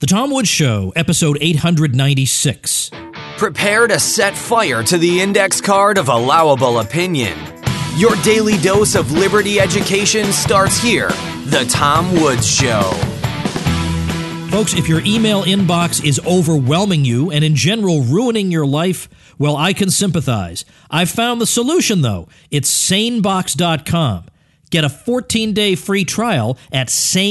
The Tom Woods Show, episode 896. Prepare to set fire to the index card of allowable opinion. Your daily dose of liberty education starts here. The Tom Woods Show. Folks, if your email inbox is overwhelming you and in general ruining your life, well, I can sympathize. I've found the solution, though. It's sanebox.com. Get a 14-day free trial at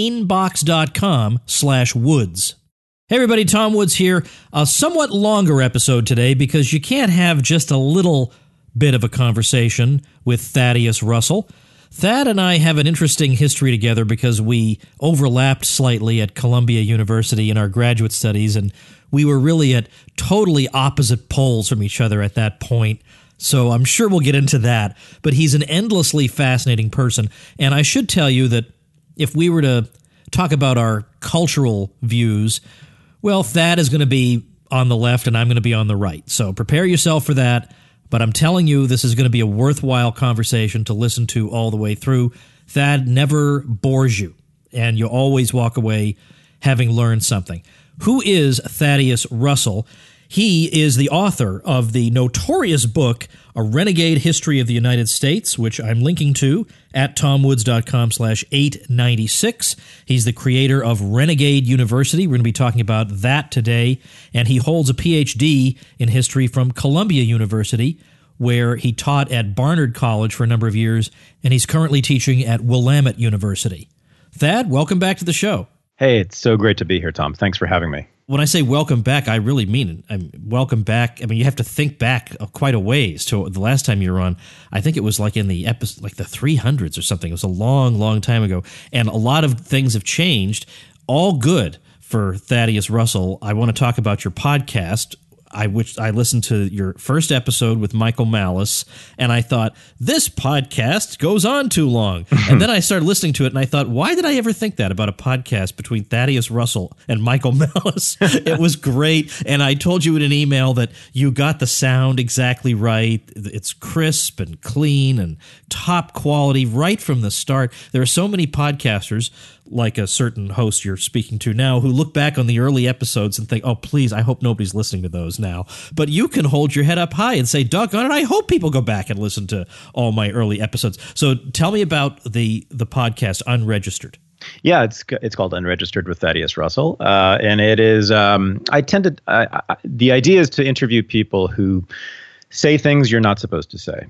sanebox.com/woods. Hey everybody, Tom Woods here. A somewhat longer episode today because you can't have just a little bit of a conversation with Thaddeus Russell. Thad and I have an interesting history together because we overlapped slightly at Columbia University in our graduate studies, and we were really at totally opposite poles from each other at that point. So I'm sure we'll get into that, but he's an endlessly fascinating person. And I should tell you that if we were to talk about our cultural views, well, Thad is going to be on the left and I'm going to be on the right. So prepare yourself for that. But I'm telling you, this is going to be a worthwhile conversation to listen to all the way through. Thad never bores you, and you always walk away having learned something. Who is Thaddeus Russell? He is the author of the notorious book, A Renegade History of the United States, which I'm linking to at tomwoods.com/896. He's the creator of Renegade University. We're going to be talking about that today. And he holds a PhD in history from Columbia University, where he taught at Barnard College for a number of years, and he's currently teaching at Willamette University. Thad, welcome back to the show. Hey, it's so great to be here, Tom. Thanks for having me. When I say welcome back, I really mean it. Welcome back. I mean, you have to think back quite a ways to the last time you were on. I think it was like in the episode, like the 300s or something. It was a long, long time ago. And a lot of things have changed. All good for Thaddeus Russell. I want to talk about your podcast. I listened to your first episode with Michael Malice, and I thought, this podcast goes on too long. And then I started listening to it, and I thought, why did I ever think that about a podcast between Thaddeus Russell and Michael Malice? It was great, and I told you in an email that you got the sound exactly right. It's crisp and clean and top quality right from the start. There are so many podcasters, like a certain host you're speaking to now, who look back on the early episodes and think, oh, please, I hope nobody's listening to those now. But you can hold your head up high and say, doggone it, I hope people go back and listen to all my early episodes. So tell me about the podcast, Unregistered. Yeah, it's called Unregistered with Thaddeus Russell. And it is, the idea is to interview people who say things you're not supposed to say.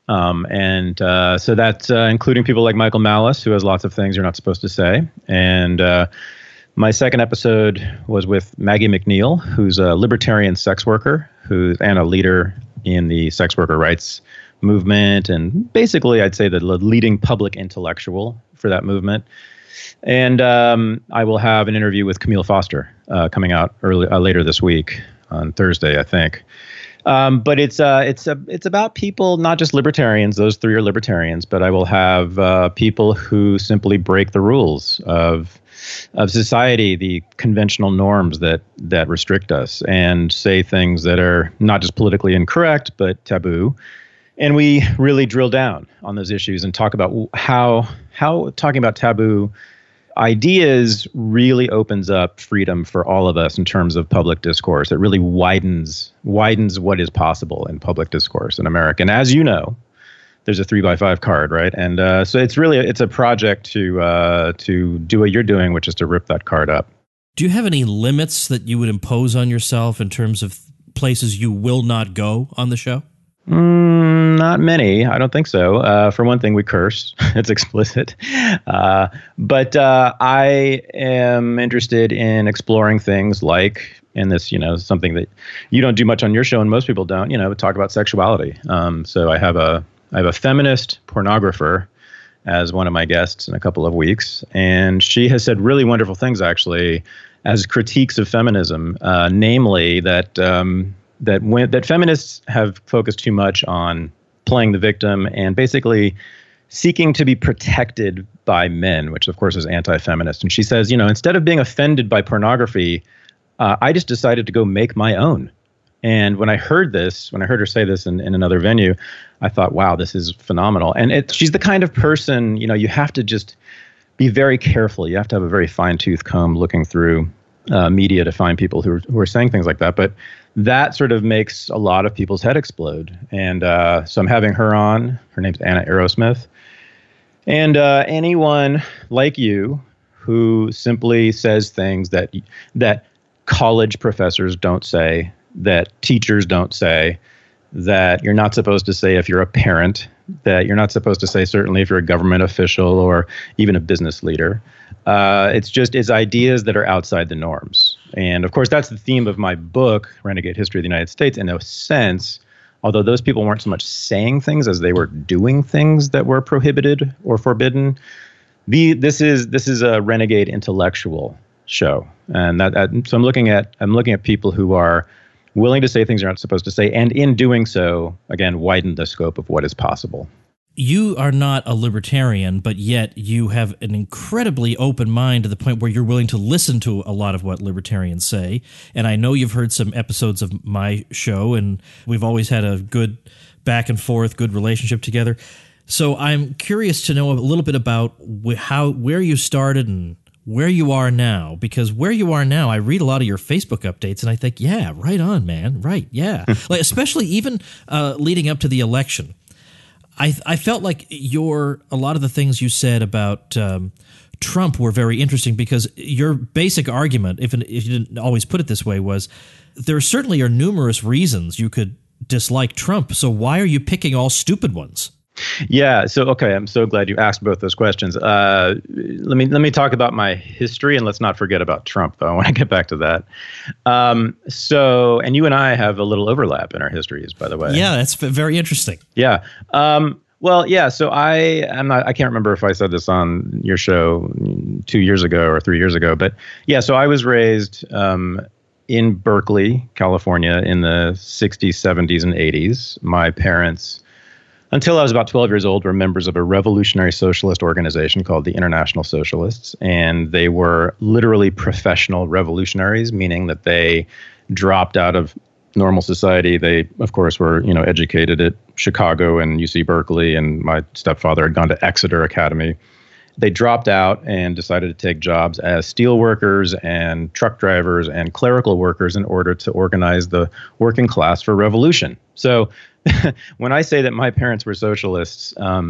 So that's including people like Michael Malice, who has lots of things you're not supposed to say. And my second episode was with Maggie McNeil, who's a libertarian sex worker and a leader in the sex worker rights movement, and basically I'd say the leading public intellectual for that movement. And I will have an interview with Camille Foster coming out later this week on Thursday, I think. But it's about people, not just libertarians. Those three are libertarians, but I will have people who simply break the rules of society, the conventional norms that restrict us, and say things that are not just politically incorrect but taboo. And we really drill down on those issues and talk about how talking about taboo ideas really opens up freedom for all of us in terms of public discourse. It really widens what is possible in public discourse in America. And as you know, there's a 3x5 card, right? And so it's a project to do what you're doing, which is to rip that card up. Do you have any limits that you would impose on yourself in terms of places you will not go on the show? Not many. I don't think so. For one thing, we curse. It's explicit. But I am interested in exploring things like, and this, something that you don't do much on your show and most people don't, talk about sexuality. So I have a feminist pornographer as one of my guests in a couple of weeks. And she has said really wonderful things, actually, as critiques of feminism, namely that feminists have focused too much on playing the victim and basically seeking to be protected by men, which of course is anti-feminist. And she says, instead of being offended by pornography, I just decided to go make my own. And when I heard her say this in another venue, I thought, wow, this is phenomenal. And she's the kind of person, you have to just be very careful. You have to have a very fine-tooth comb looking through media to find people who are saying things like that. But that sort of makes a lot of people's head explode. And so I'm having her on. Her name's Anna Aerosmith. And anyone like you who simply says things that college professors don't say, that teachers don't say, that you're not supposed to say if you're a parent, that you're not supposed to say certainly if you're a government official or even a business leader. It's ideas that are outside the norms. And of course, that's the theme of my book, Renegade History of the United States, in a sense, although those people weren't so much saying things as they were doing things that were prohibited or forbidden. This is a renegade intellectual show. And so I'm looking at people who are willing to say things you're not supposed to say, and in doing so, again, widen the scope of what is possible. You are not a libertarian, but yet you have an incredibly open mind to the point where you're willing to listen to a lot of what libertarians say. And I know you've heard some episodes of my show, and we've always had a good back and forth, good relationship together. So I'm curious to know a little bit about where you started and where you are now, because where you are now, I read a lot of your Facebook updates and I think, yeah, right on, man. Right. Yeah. Like, especially even leading up to the election. I felt like a lot of the things you said about Trump were very interesting, because your basic argument, if you didn't always put it this way, was there certainly are numerous reasons you could dislike Trump. So why are you picking all stupid ones? Yeah. So, okay. I'm so glad you asked both those questions. Let me talk about my history, and let's not forget about Trump, though. I want to get back to that. And you and I have a little overlap in our histories, by the way. Yeah, that's very interesting. Yeah. Well, yeah. So I can't remember if I said this on your show 2 years ago or 3 years ago, but yeah. So I was raised in Berkeley, California, in the 60s, 70s, and 80s. My parents, until I was about 12 years old, were members of a revolutionary socialist organization called the International Socialists. And they were literally professional revolutionaries, meaning that they dropped out of normal society. They, of course, were, educated at Chicago and UC Berkeley, and my stepfather had gone to Exeter Academy. They dropped out and decided to take jobs as steel workers and truck drivers and clerical workers in order to organize the working class for revolution. So when I say that my parents were socialists,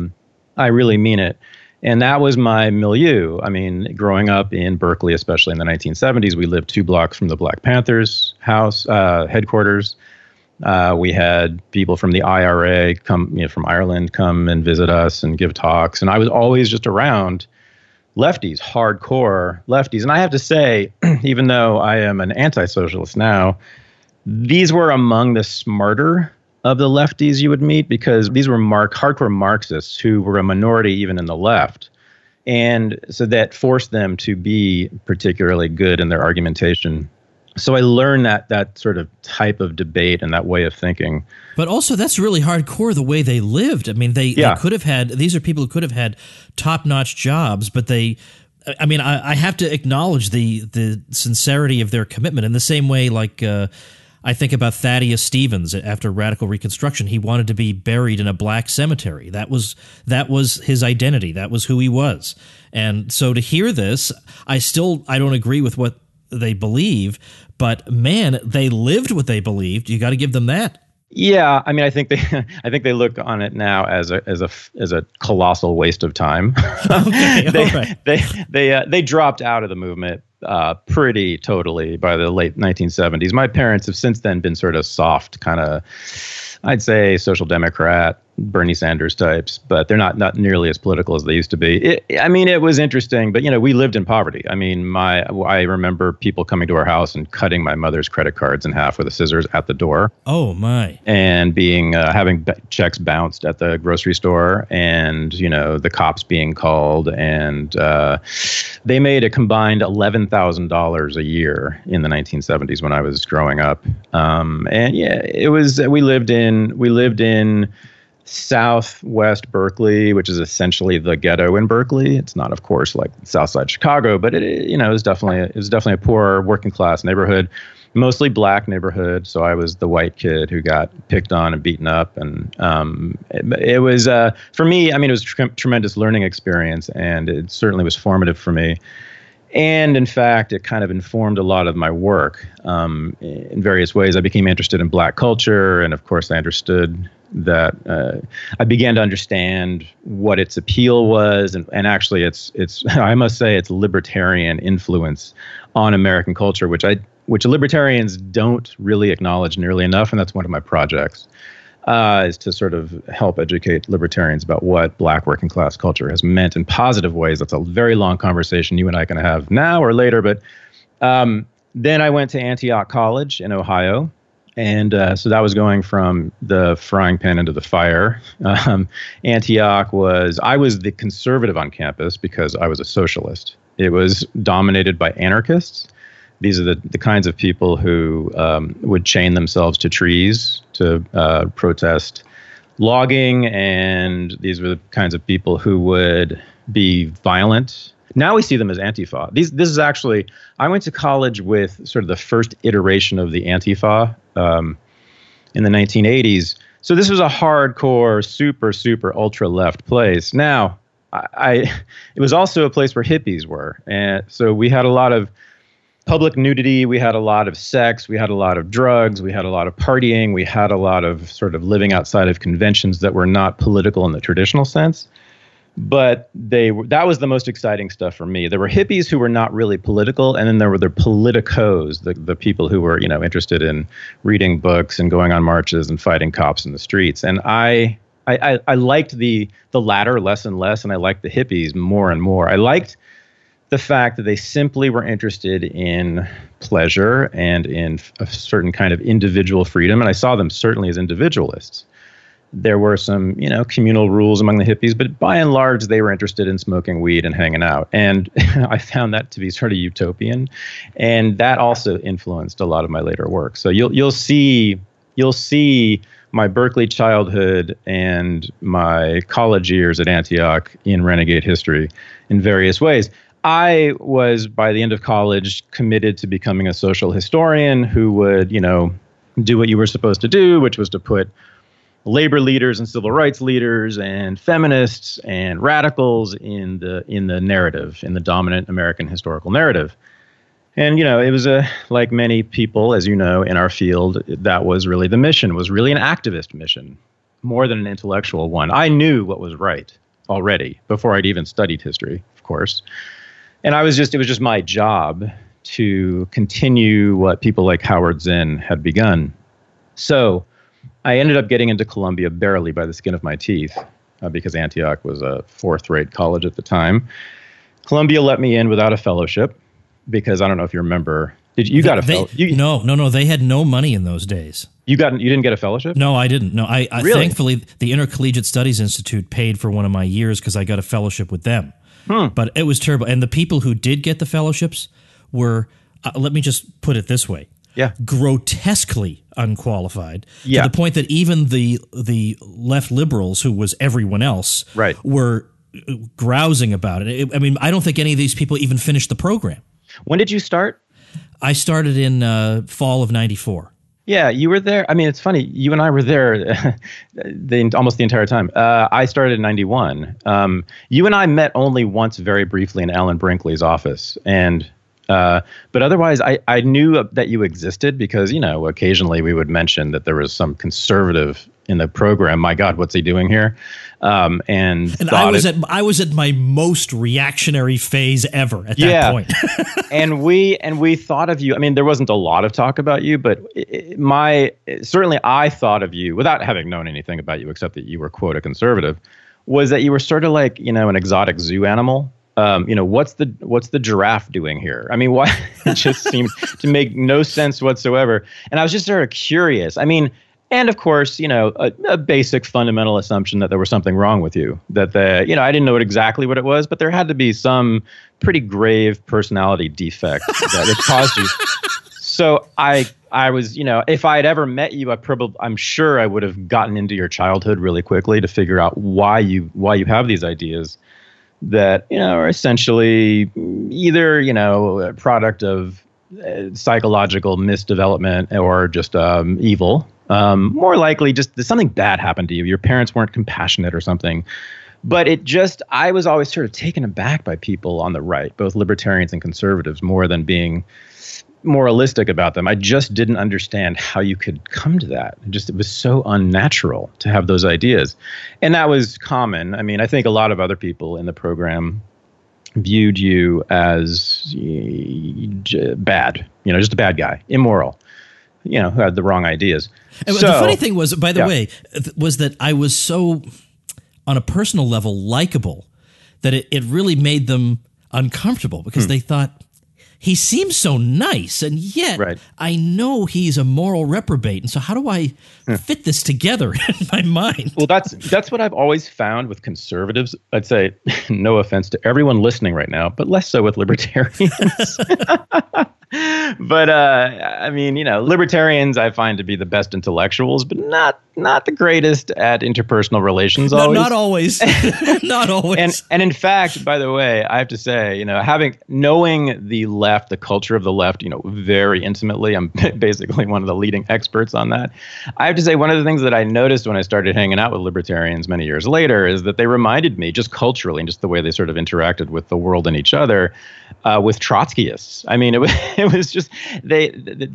I really mean it. And that was my milieu. I mean, growing up in Berkeley, especially in the 1970s, we lived 2 blocks from the Black Panthers headquarters. We had people from the IRA from Ireland come and visit us and give talks. And I was always just around lefties, hardcore lefties. And I have to say, even though I am an anti-socialist now, these were among the smarter of the lefties you would meet, because these were hardcore Marxists who were a minority even in the left. And so that forced them to be particularly good in their argumentation. So I learned that sort of type of debate and that way of thinking. But also, that's really hardcore, the way they lived. I mean, they could have had, these are people who could have had top-notch jobs, but I have to acknowledge the sincerity of their commitment in the same way, like, I think about Thaddeus Stevens after Radical Reconstruction. He wanted to be buried in a black cemetery. That was his identity. That was who he was. And so to hear this, I don't agree with what they believe, but man, they lived what they believed. You got to give them that. Yeah, I mean, I think they look on it now as a colossal waste of time. Okay, they dropped out of the movement pretty totally by the late 1970s. My parents have since then been sort of soft, kind of, I'd say, social democrat, Bernie Sanders types, but they're not nearly as political as they used to be. It was interesting, but we lived in poverty. I mean, I remember people coming to our house and cutting my mother's credit cards in half with a scissors at the door. Oh my! And being having checks bounced at the grocery store, and the cops being called, and they made a combined $11,000 a year in the 1970s when I was growing up. And yeah, it was we lived in Southwest Berkeley, which is essentially the ghetto in Berkeley. It's not, of course, like Southside Chicago, but it was definitely a poor working class neighborhood, mostly black neighborhood. So I was the white kid who got picked on and beaten up, and it was for me. I mean, it was a tremendous learning experience, and it certainly was formative for me. And in fact, it kind of informed a lot of my work in various ways. I became interested in Black culture. And of course, I understood that I began to understand what its appeal was. And actually, it's I must say, its libertarian influence on American culture, which libertarians don't really acknowledge nearly enough. And that's one of my projects. Is to sort of help educate libertarians about what Black working class culture has meant in positive ways. That's a very long conversation you and I can have now or later. But then I went to Antioch College in Ohio. And so that was going from the frying pan into the fire. Antioch I was the conservative on campus because I was a socialist. It was dominated by anarchists. These are the kinds of people who would chain themselves to trees to protest logging, and these were the kinds of people who would be violent. Now we see them as Antifa. This is actually, I went to college with sort of the first iteration of the Antifa in the 1980s. So this was a hardcore, super, super ultra-left place. Now, it was also a place where hippies were. And so we had a lot of public nudity, we had a lot of sex, we had a lot of drugs, we had a lot of partying, we had a lot of sort of living outside of conventions that were not political in the traditional sense. But that was the most exciting stuff for me. There were hippies who were not really political, and then there were the politicos, the people who were, interested in reading books and going on marches and fighting cops in the streets. And I liked the latter less and less, and I liked the hippies more and more. I liked the fact that they simply were interested in pleasure and in a certain kind of individual freedom. And I saw them certainly as individualists. There were some, communal rules among the hippies, but by and large, they were interested in smoking weed and hanging out. And I found that to be sort of utopian. And that also influenced a lot of my later work. So you'll see my Berkeley childhood and my college years at Antioch in Renegade History in various ways. I was, by the end of college, committed to becoming a social historian who would, do what you were supposed to do, which was to put labor leaders and civil rights leaders and feminists and radicals in the narrative, in the dominant American historical narrative. And, it was like many people, as you know, in our field, that was really the mission, was really an activist mission, more than an intellectual one. I knew what was right already before I'd even studied history, of course. And it was just my job to continue what people like Howard Zinn had begun. So I ended up getting into Columbia barely by the skin of my teeth because Antioch was a fourth-rate college at the time. Columbia let me in without a fellowship because I don't know if you remember. You got a fellowship? No. They had no money in those days. You didn't get a fellowship? No, I didn't. No, I really? Thankfully, the Intercollegiate Studies Institute paid for one of my years because I got a fellowship with them. But it was terrible. And the people who did get the fellowships were, let me just put it this way, grotesquely unqualified to the point that even the left liberals, who was everyone else, were grousing about it. I mean, I don't think any of these people even finished the program. When did you start? I started in fall of 94. Yeah, you were there. I mean, it's funny. You and I were there almost the entire time. I started in 91. You and I met only once very briefly in Alan Brinkley's office. But otherwise, I knew that you existed because, occasionally we would mention that there was some conservative in the program. My God, what's he doing here? And I was at my most reactionary phase ever at that point. and we thought of you. I mean, there wasn't a lot of talk about you, but certainly I thought of you without having known anything about you except that you were, quote, a conservative, was that you were sort of like, an exotic zoo animal. What's the giraffe doing here? I mean, why? It just seemed to make no sense whatsoever. And I was just sort of curious. I mean, and of course, a basic fundamental assumption that there was something wrong with you, that I didn't know exactly what it was, but there had to be some pretty grave personality defect that it caused you. So I was, if I had ever met you, I'm sure I would have gotten into your childhood really quickly to figure out why you have these ideas that, are essentially either, a product of psychological misdevelopment or just evil. More likely just something bad happened to you. Your parents weren't compassionate or something. But I was always sort of taken aback by people on the right, both libertarians and conservatives, more than being moralistic about them. I just didn't understand how you could come to that. It was so unnatural to have those ideas. And that was common. I mean, I think a lot of other people in the program viewed you as bad, just a bad guy, immoral, who had the wrong ideas. And the funny thing was, by the way, was that I was so, on a personal level, likable that it really made them uncomfortable because they thought, he seems so nice, and yet I know he's a moral reprobate. And so how do I fit this together in my mind? Well, that's what I've always found with conservatives. I'd say, no offense to everyone listening right now, but less so with libertarians. But I mean, libertarians I find to be the best intellectuals, but not the greatest at interpersonal relations. No, not always. Not always. And in fact, by the way, I have to say, knowing the left, the culture of the left, very intimately, I'm basically one of the leading experts on that. I have to say, one of the things that I noticed when I started hanging out with libertarians many years later is that they reminded me, just culturally and just the way they sort of interacted with the world and each other, with Trotskyists. I mean, it was just they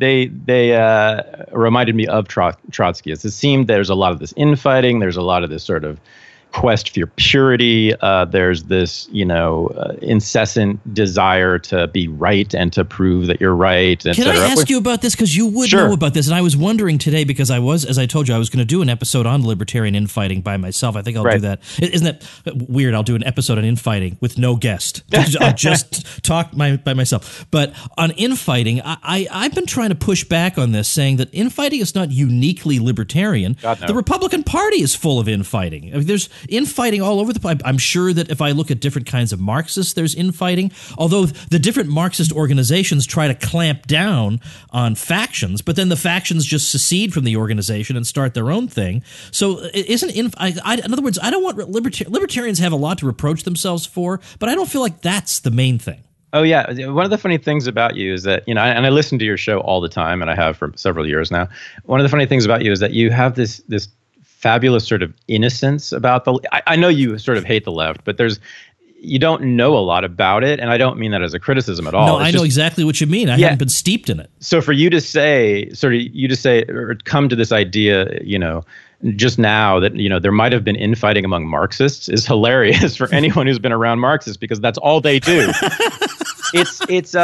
reminded me of Trotskyists. It seemed there's a lot of this infighting. There's a lot of this sort of quest for purity. There's this, incessant desire to be right and to prove that you're right. Can I ask you about this? Because you would know about this. And I was wondering today, because as I told you, I was going to do an episode on libertarian infighting by myself. I think I'll do that. Isn't that weird? I'll do an episode on infighting with no guest. I'll just talk by myself. But on infighting, I've been trying to push back on this, saying that infighting is not uniquely libertarian. God, no. The Republican Party is full of infighting. I mean, there's infighting all over the place. I'm sure that if I look at different kinds of Marxists, there's infighting, although the different Marxist organizations try to clamp down on factions, but then the factions just secede from the organization and start their own thing. So in other words, I don't want libertarians have a lot to reproach themselves for, but I don't feel like that's the main thing. Oh, yeah. One of the funny things about you is that, and I listen to your show all the time, and I have for several years now. One of the funny things about you is that you have this fabulous sort of innocence about I know you sort of hate the left, but you don't know a lot about it, and I don't mean that as a criticism at all. No, I know exactly what you mean. I haven't been steeped in it. So for you to say or come to this idea, just now that there might have been infighting among Marxists is hilarious for anyone who's been around Marxists, because that's all they do. It's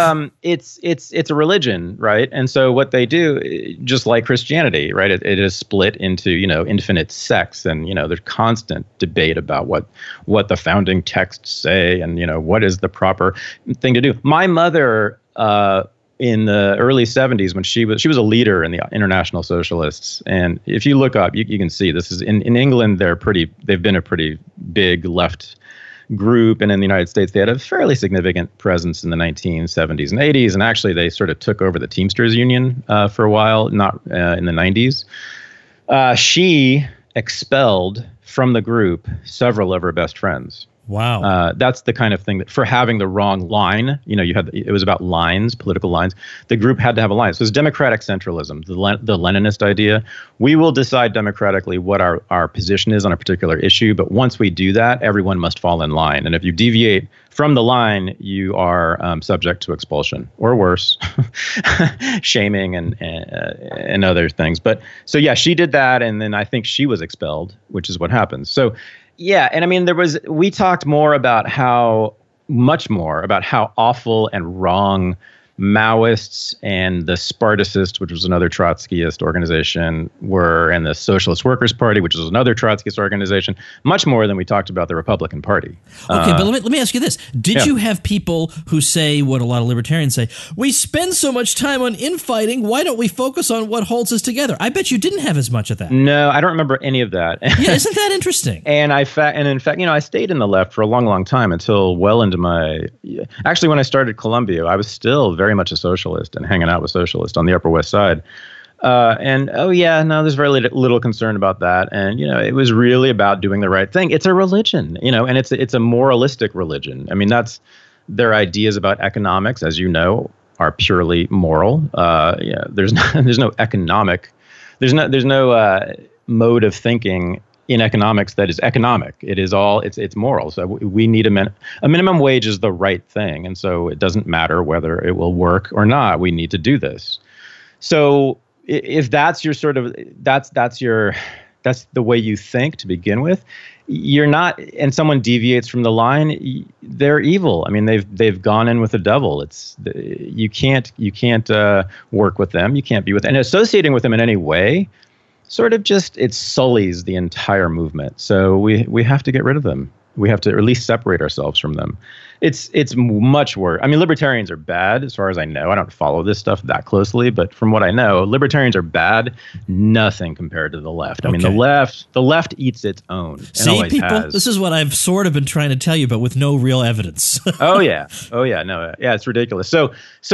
a religion, right? And so what they do, just like Christianity, right? It is split into infinite sects, and there's constant debate about what the founding texts say, and what is the proper thing to do. My mother, in the early 70s, when she was a leader in the International Socialists, and if you look up, you can see this is in England. They've been a pretty big left group, and in the United States they had a fairly significant presence in the 1970s and 80s, and actually they sort of took over the Teamsters Union for a while, not in the 90s. She expelled from the group several of her best friends. Wow. That's the kind of thing that, for having the wrong line, it was about lines, political lines. The group had to have a line. So it's democratic centralism, the Leninist idea. We will decide democratically what our position is on a particular issue, but once we do that, everyone must fall in line. And if you deviate from the line, you are subject to expulsion, or worse, shaming and other things. But so yeah, she did that, and then I think she was expelled, which is what happens. So yeah, and I mean, we talked much more about how awful and wrong Maoists and the Spartacists, which was another Trotskyist organization, were, and the Socialist Workers' Party, which was another Trotskyist organization, much more than we talked about the Republican Party. Okay, but let me ask you this. Did you have people who say what a lot of libertarians say, we spend so much time on infighting, why don't we focus on what holds us together? I bet you didn't have as much of that. No, I don't remember any of that. Yeah, isn't that interesting? And in fact, I stayed in the left for a long, long time, until well into actually, when I started Columbia, I was still very much a socialist and hanging out with socialists on the Upper West Side. There's very little concern about that. And, it was really about doing the right thing. It's a religion, and it's a moralistic religion. I mean, that's their ideas about economics, as you know, are purely moral. There's no mode of thinking in economics that is economic. It is all it's moral. So we need a minimum wage is the right thing, and so it doesn't matter whether it will work or not. We need to do this. So if that's your sort of that's the way you think to begin with, you're not, and someone deviates from the line, they're evil. I mean, they've gone in with the devil. You can't work with them. You can't be with, and associating with them in any way sort of just, it sullies the entire movement. So we have to get rid of them. We have to at least separate ourselves from them. It's much worse. I mean, libertarians are bad as far as I know. I don't follow this stuff that closely, but from what I know, libertarians are bad. Nothing compared to the left. I mean, the left eats its own. See, people, this is what I've sort of been trying to tell you, but with no real evidence. Oh yeah, no, yeah, it's ridiculous. So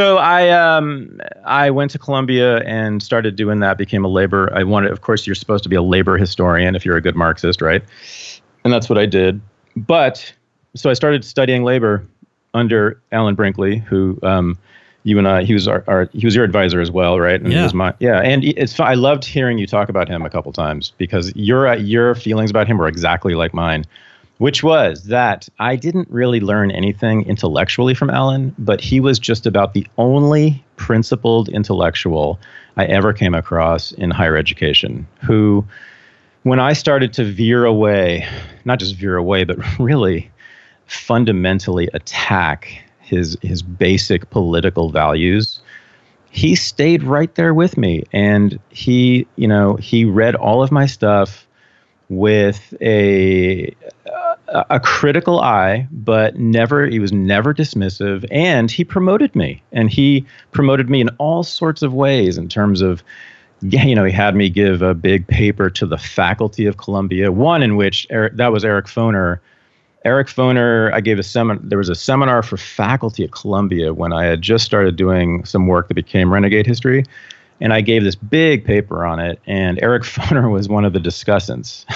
I went to Columbia and started doing that. Became a labor. I wanted, of course, you're supposed to be a labor historian if you're a good Marxist, right? And that's what I did. But so I started studying labor under Alan Brinkley, who you and I, he was your advisor as well, right? And yeah. He was and it's I loved hearing you talk about him a couple times because your feelings about him were exactly like mine, which was that I didn't really learn anything intellectually from Alan, but he was just about the only principled intellectual I ever came across in higher education who, when I started to veer away, not just veer away, but really fundamentally attack his basic political values, he stayed right there with me. And he read all of my stuff with a critical eye, but he was never dismissive. And he promoted me. And he promoted me in all sorts of ways in terms of, he had me give a big paper to the faculty of Columbia, one in which that was Eric Foner. Eric Foner, I gave a seminar. There was a seminar for faculty at Columbia when I had just started doing some work that became Renegade History. And I gave this big paper on it. And Eric Foner was one of the discussants.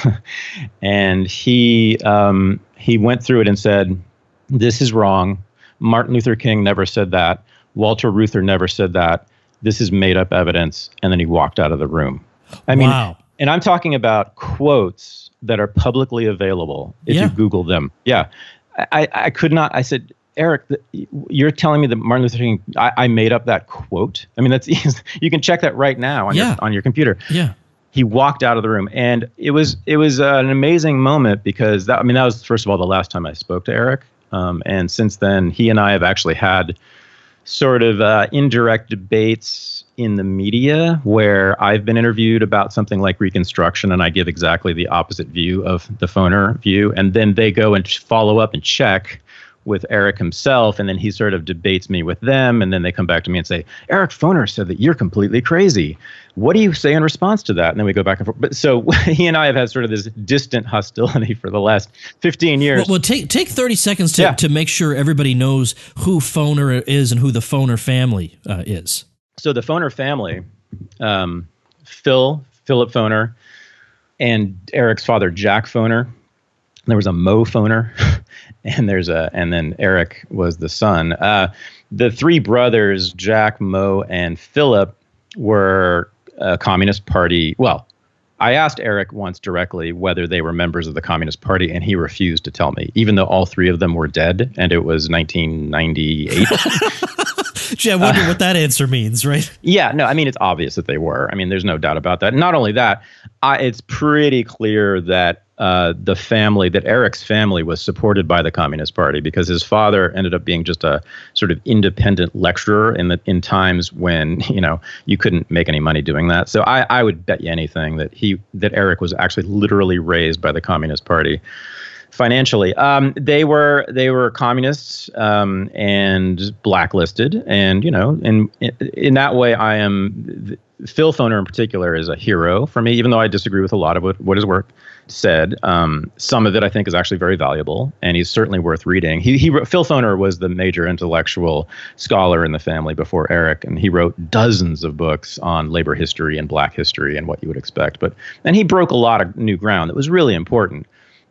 And he went through it and said, this is wrong. Martin Luther King never said that. Walter Reuther never said that. This is made up evidence. And then he walked out of the room. I mean, wow. And I'm talking about quotes that are publicly available if you Google them. Yeah. I could not. I said, Eric, you're telling me that Martin Luther King, I made up that quote? I mean, that's easy. You can check that right now on your computer. Yeah. He walked out of the room. And it was an amazing moment because that was, first of all, the last time I spoke to Eric. And since then, he and I have actually had sort of indirect debates in the media where I've been interviewed about something like Reconstruction and I give exactly the opposite view of the Foner view. And then they go and follow up and check with Eric himself. And then he sort of debates me with them. And then they come back to me and say, Eric Foner said that you're completely crazy. What do you say in response to that? And then we go back and forth. But so he and I have had sort of this distant hostility for the last 15 years. Well, take 30 seconds to make sure everybody knows who Foner is and who the Foner family is. So the Foner family, Philip Foner, and Eric's father, Jack Foner. There was a Mo Foner, and then Eric was the son. The three brothers, Jack, Mo, and Philip, were a Communist Party. Well, I asked Eric once directly whether they were members of the Communist Party, and he refused to tell me, even though all three of them were dead, and it was 1998. Gee, I wonder what that answer means, right? Yeah, no, I mean, it's obvious that they were. I mean, there's no doubt about that. Not only that, it's pretty clear that that Eric's family was supported by the Communist Party because his father ended up being just a sort of independent lecturer in times when, you couldn't make any money doing that. So I would bet you anything that Eric was actually literally raised by the Communist Party. Financially, they were communists and blacklisted, and in that way, Phil Foner in particular is a hero for me, even though I disagree with a lot of what his work said. Some of it I think is actually very valuable, and he's certainly worth reading. Phil Foner was the major intellectual scholar in the family before Eric, and he wrote dozens of books on labor history and black history and what you would expect. And he broke a lot of new ground that was really important.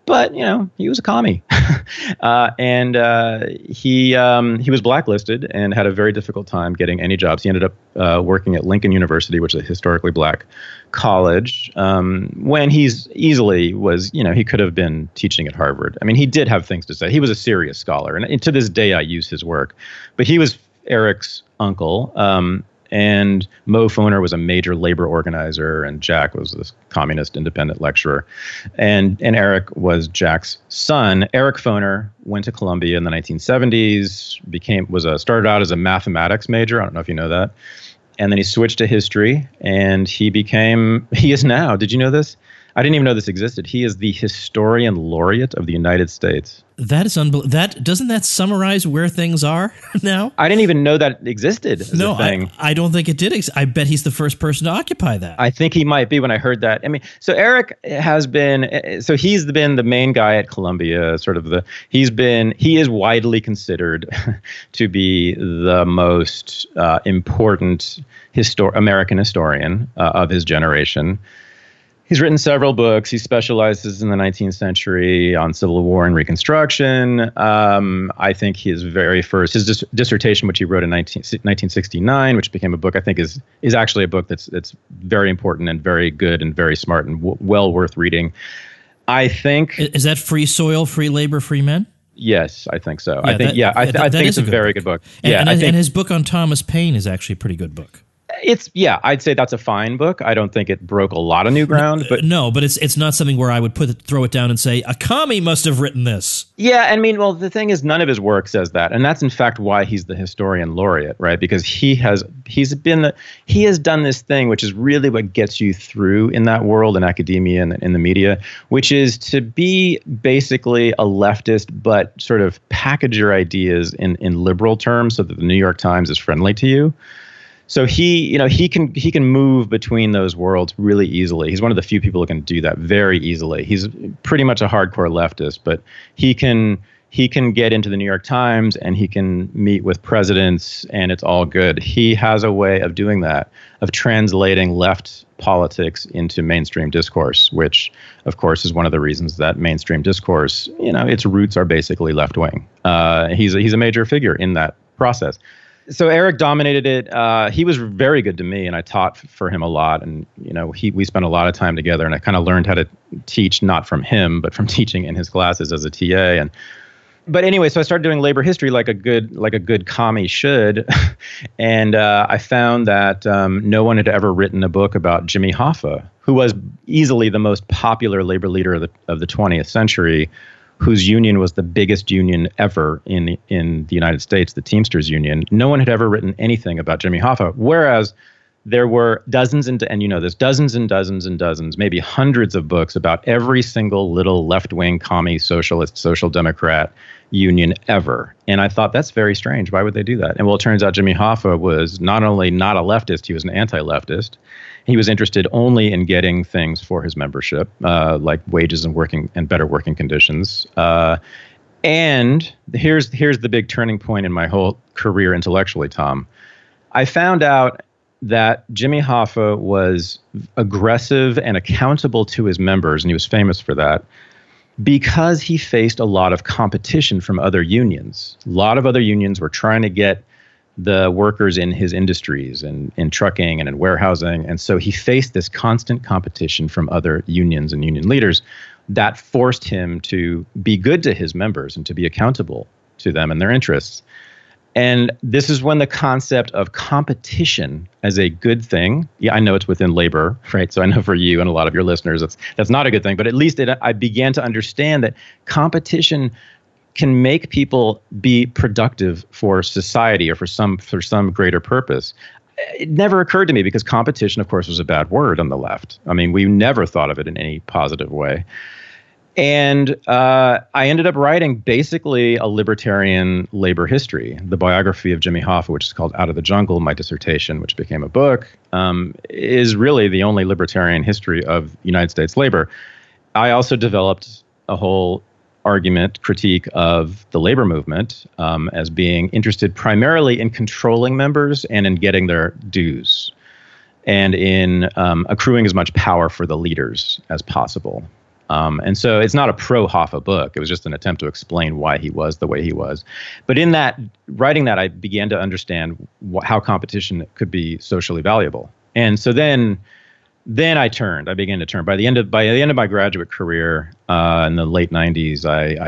But he was a commie, and he was blacklisted and had a very difficult time getting any jobs. He ended up working at Lincoln University, which is a historically black college, when he could have been teaching at Harvard. I mean, he did have things to say. He was a serious scholar, and to this day I use his work. But he was Eric's uncle. And Mo Foner was a major labor organizer, and Jack was this communist independent lecturer. And Eric was Jack's son. Eric Foner went to Columbia in the 1970s, started out as a mathematics major. I don't know if you know that. And then he switched to history, and he is now, did you know this? I didn't even know this existed. He is the historian laureate of the United States. That is unbelievable. Doesn't that summarize where things are now? I didn't even know that existed as a thing. I don't think it did. I bet he's the first person to occupy that. I think he might be when I heard that. I mean, so Eric he's been the main guy at Columbia, he is widely considered to be the most important American historian of his generation. He's written several books. He specializes in the 19th century on Civil War and Reconstruction. I think his dissertation, which he wrote in 1969, which became a book, I think is actually a book that's very important and very good and very smart and well worth reading. I think. Is that Free Soil, Free Labor, Free Men? Yes, I think so. I think it's a very good book. And his book on Thomas Paine is actually a pretty good book. I'd say that's a fine book. I don't think it broke a lot of new ground, but it's not something where I would throw it down and say a commie must have written this. Yeah, I mean, well, the thing is, none of his work says that, and that's in fact why he's the historian laureate, right? Because he has done this thing, which is really what gets you through in that world, in academia and in the media, which is to be basically a leftist, but sort of package your ideas in liberal terms so that the New York Times is friendly to you. So he can move between those worlds really easily. He's one of the few people who can do that very easily. He's pretty much a hardcore leftist, but he can get into the New York Times and he can meet with presidents, and it's all good. He has a way of doing that, of translating left politics into mainstream discourse, which, of course, is one of the reasons that mainstream discourse, its roots are basically left wing. He's a major figure in that process. So Eric dominated it. He was very good to me, and I taught for him a lot. And we spent a lot of time together, and I kind of learned how to teach, not from him, but from teaching in his classes as a TA. But anyway, so I started doing labor history like a good commie should, and I found that no one had ever written a book about Jimmy Hoffa, who was easily the most popular labor leader of the 20th century, whose union was the biggest union ever in the United States, the Teamsters Union. No one had ever written anything about Jimmy Hoffa, whereas there were dozens and dozens and dozens, maybe hundreds of books about every single little left-wing commie, socialist, social democrat union ever. And I thought, that's very strange. Why would they do that? And well, it turns out Jimmy Hoffa was not only not a leftist, he was an anti-leftist. He was interested only in getting things for his membership, like wages and better working conditions. And here's the big turning point in my whole career intellectually, Tom. I found out that Jimmy Hoffa was aggressive and accountable to his members, and he was famous for that, because he faced a lot of competition from other unions. A lot of other unions were trying to get the workers in his industries and in trucking and in warehousing. And so he faced this constant competition from other unions and union leaders that forced him to be good to his members and to be accountable to them and their interests. And this is when the concept of competition as a good thing, I know it's within labor, right? So I know for you and a lot of your listeners, that's not a good thing, but at least I began to understand that competition can make people be productive for society or for some greater purpose. It never occurred to me because competition, of course, was a bad word on the left. I mean, we never thought of it in any positive way. And I ended up writing basically a libertarian labor history. The biography of Jimmy Hoffa, which is called Out of the Jungle, my dissertation, which became a book, is really the only libertarian history of United States labor. I also developed a whole critique of the labor movement as being interested primarily in controlling members and in getting their dues and in accruing as much power for the leaders as possible. And so it's not a pro-Hoffa book. It was just an attempt to explain why he was the way he was. But in that, writing that, I began to understand how competition could be socially valuable. And so then I began to turn. By the end of my graduate career in the late 90s,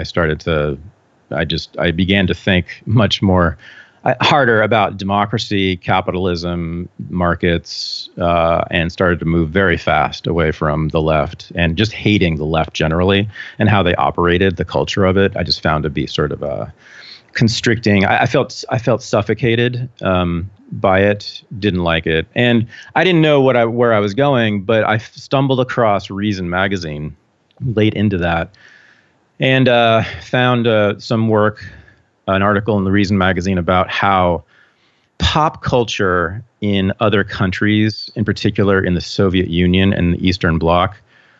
I began to think much more harder about democracy, capitalism, markets, and started to move very fast away from the left and just hating the left generally and how they operated, the culture of it. I just found to be sort of constricting. I felt suffocated by it, didn't like it. And I didn't know where I was going, but I stumbled across Reason magazine late into that and found some work, an article in the Reason magazine about how pop culture in other countries, in particular in the Soviet Union and the Eastern Bloc,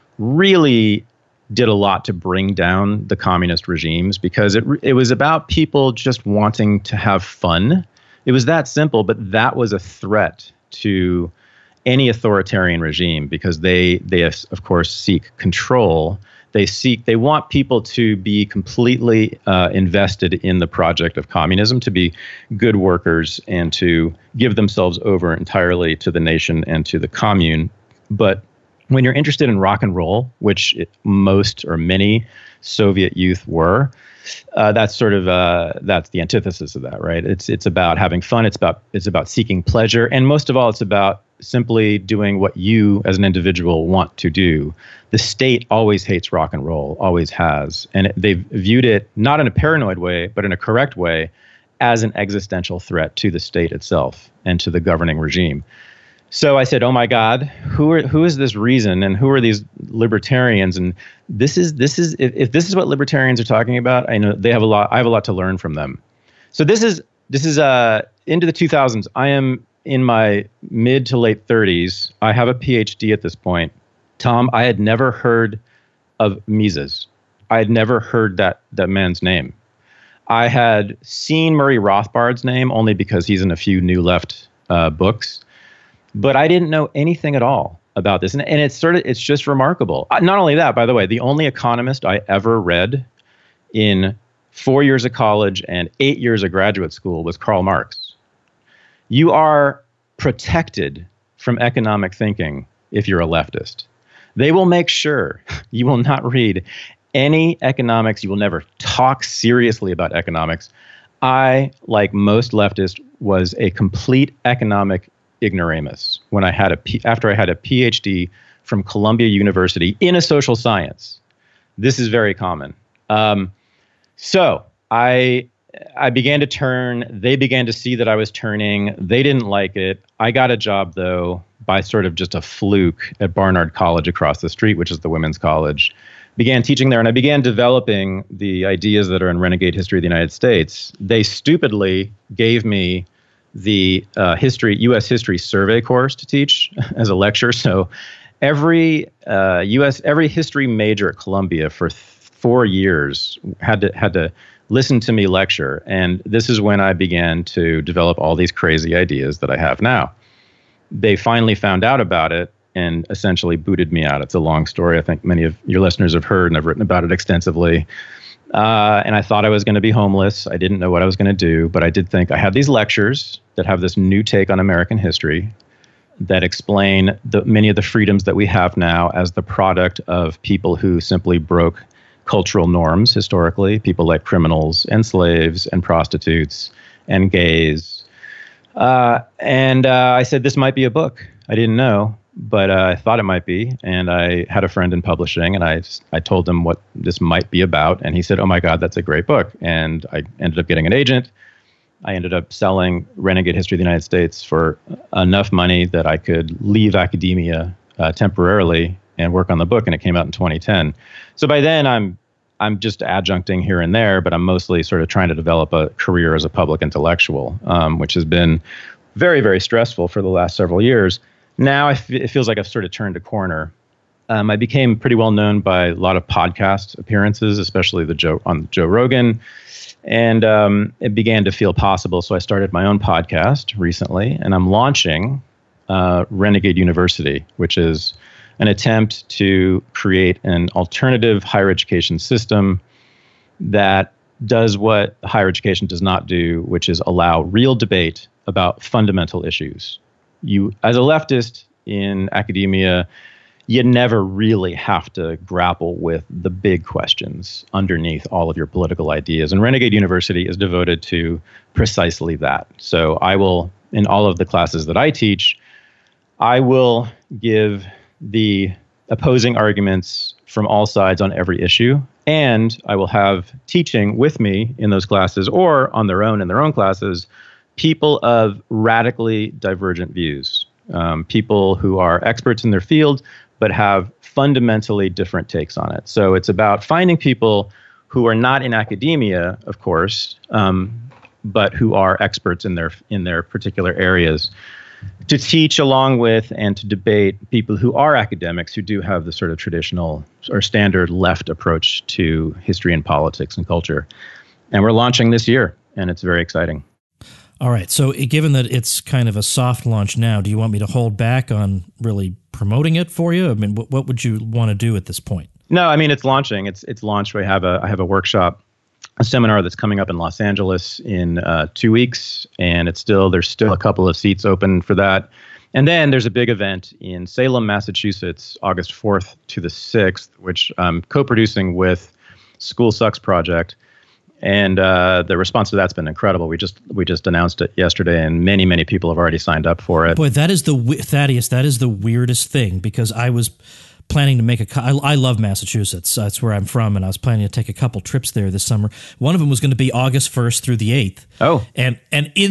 really did a lot to bring down the communist regimes, because it was about people just wanting to have fun. It was that simple, but that was a threat to any authoritarian regime, because they of course seek control. They want people to be completely invested in the project of communism, to be good workers and to give themselves over entirely to the nation and to the commune. But when you're interested in rock and roll, which most or many Soviet youth were, that's the antithesis of that, right? It's about having fun. It's about seeking pleasure, and most of all, it's about simply doing what you as an individual want to do. The state always hates rock and roll, always has, and they've viewed it not in a paranoid way, but in a correct way, as an existential threat to the state itself and to the governing regime. So I said, "Oh my God, who is this Reason, and who are these libertarians?" And this is if this is what libertarians are talking about, I know I have a lot to learn from them. So this is into the 2000s. I am in my mid to late 30s. I have a PhD at this point. Tom, I had never heard of Mises. I had never heard that man's name. I had seen Murray Rothbard's name only because he's in a few New Left books. But I didn't know anything at all about this. And it's just remarkable. Not only that, by the way, the only economist I ever read in 4 years of college and 8 years of graduate school was Karl Marx. You are protected from economic thinking if you're a leftist. They will make sure you will not read any economics. You will never talk seriously about economics. I, like most leftists, was a complete economic ignoramus when after I had a PhD from Columbia University in a social science. This is very common. So I began to turn. They began to see that I was turning. They didn't like it. I got a job, though, by sort of just a fluke at Barnard College across the street, which is the women's college. Began teaching there, and I began developing the ideas that are in Renegade History of the United States. They stupidly gave me the U.S. History Survey course to teach as a lecture. So every history major at Columbia for 4 years had to listen to me lecture. And this is when I began to develop all these crazy ideas that I have now. They finally found out about it and essentially booted me out. It's a long story. I think many of your listeners have heard, and I've written about it extensively. And I thought I was going to be homeless. I didn't know what I was going to do, but I did think I had these lectures that have this new take on American history that explain many of the freedoms that we have now as the product of people who simply broke cultural norms historically, people like criminals and slaves and prostitutes and gays. And I said, this might be a book. I didn't know, but I thought it might be. And I had a friend in publishing, and I told him what this might be about. And he said, "Oh my God, that's a great book." And I ended up getting an agent. I ended up selling Renegade History of the United States for enough money that I could leave academia temporarily and work on the book. And it came out in 2010. So by then I'm just adjuncting here and there, but I'm mostly sort of trying to develop a career as a public intellectual, which has been very, very stressful for the last several years. Now it feels like I've sort of turned a corner. I became pretty well known by a lot of podcast appearances, especially on Joe Rogan, and it began to feel possible. So I started my own podcast recently, and I'm launching Renegade University, which is an attempt to create an alternative higher education system that does what higher education does not do, which is allow real debate about fundamental issues. You, as a leftist in academia, you never really have to grapple with the big questions underneath all of your political ideas. And Renegade University is devoted to precisely that. So I will, in all of the classes that I teach, I will give the opposing arguments from all sides on every issue. And I will have teaching with me in those classes or on their own in their own classes, people of radically divergent views, people who are experts in their field, but have fundamentally different takes on it. So it's about finding people who are not in academia, of course, but who are experts in their particular areas, to teach along with and to debate people who are academics who do have the sort of traditional or standard left approach to history and politics and culture. And we're launching this year, and it's very exciting. All right. So given that it's kind of a soft launch now, do you want me to hold back on really promoting it for you? I mean, what would you want to do at this point? No, I mean, it's launching. It's launched. I have a workshop, a seminar that's coming up in Los Angeles in 2 weeks, and there's still a couple of seats open for that. And then there's a big event in Salem, Massachusetts, August 4th to the 6th, which I'm co-producing with School Sucks Project. And the response to that's been incredible. We just announced it yesterday, and many, many people have already signed up for it. Boy, that is Thaddeus, that is the weirdest thing, because I was planning to make I love Massachusetts. That's where I'm from, and I was planning to take a couple trips there this summer. One of them was going to be August 1st through the 8th. Oh. And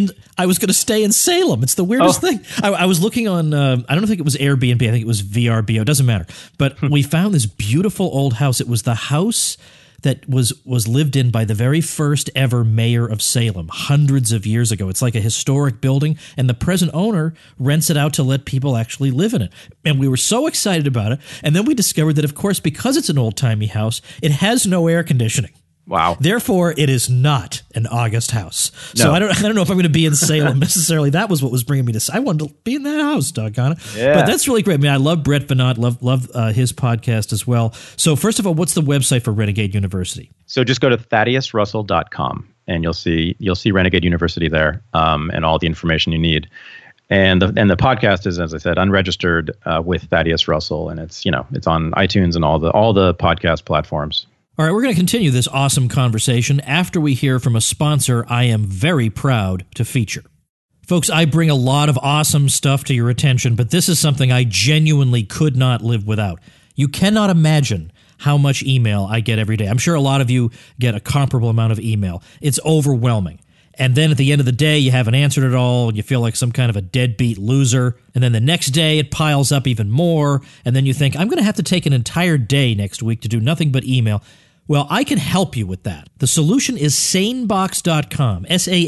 I was going to stay in Salem. It's the weirdest thing. I was looking on, I don't think it was Airbnb. I think it was VRBO. It doesn't matter. But we found this beautiful old house. It was the house that was lived in by the very first ever mayor of Salem hundreds of years ago. It's like a historic building, and the present owner rents it out to let people actually live in it. And we were so excited about it. And then we discovered that, of course, because it's an old-timey house, it has no air conditioning. Wow. Therefore, it is not an August house. So No. I don't know if I'm going to be in Salem necessarily. That was what was bringing me to. I wanted to be in that house, doggone it. Yeah. But that's really great. I mean, I love Brett Veinotte, love his podcast as well. So first of all, what's the website for Renegade University? So just go to ThaddeusRussell.com, and you'll see Renegade University there, and all the information you need. And the podcast is, as I said, unregistered with Thaddeus Russell, and it's on iTunes and all the podcast platforms. All right, we're going to continue this awesome conversation after we hear from a sponsor I am very proud to feature. Folks, I bring a lot of awesome stuff to your attention, but this is something I genuinely could not live without. You cannot imagine how much email I get every day. I'm sure a lot of you get a comparable amount of email. It's overwhelming. And then at the end of the day, you haven't answered it all, and you feel like some kind of a deadbeat loser. And then the next day, it piles up even more. And then you think, I'm going to have to take an entire day next week to do nothing but email. Well, I can help you with that. The solution is sanebox.com,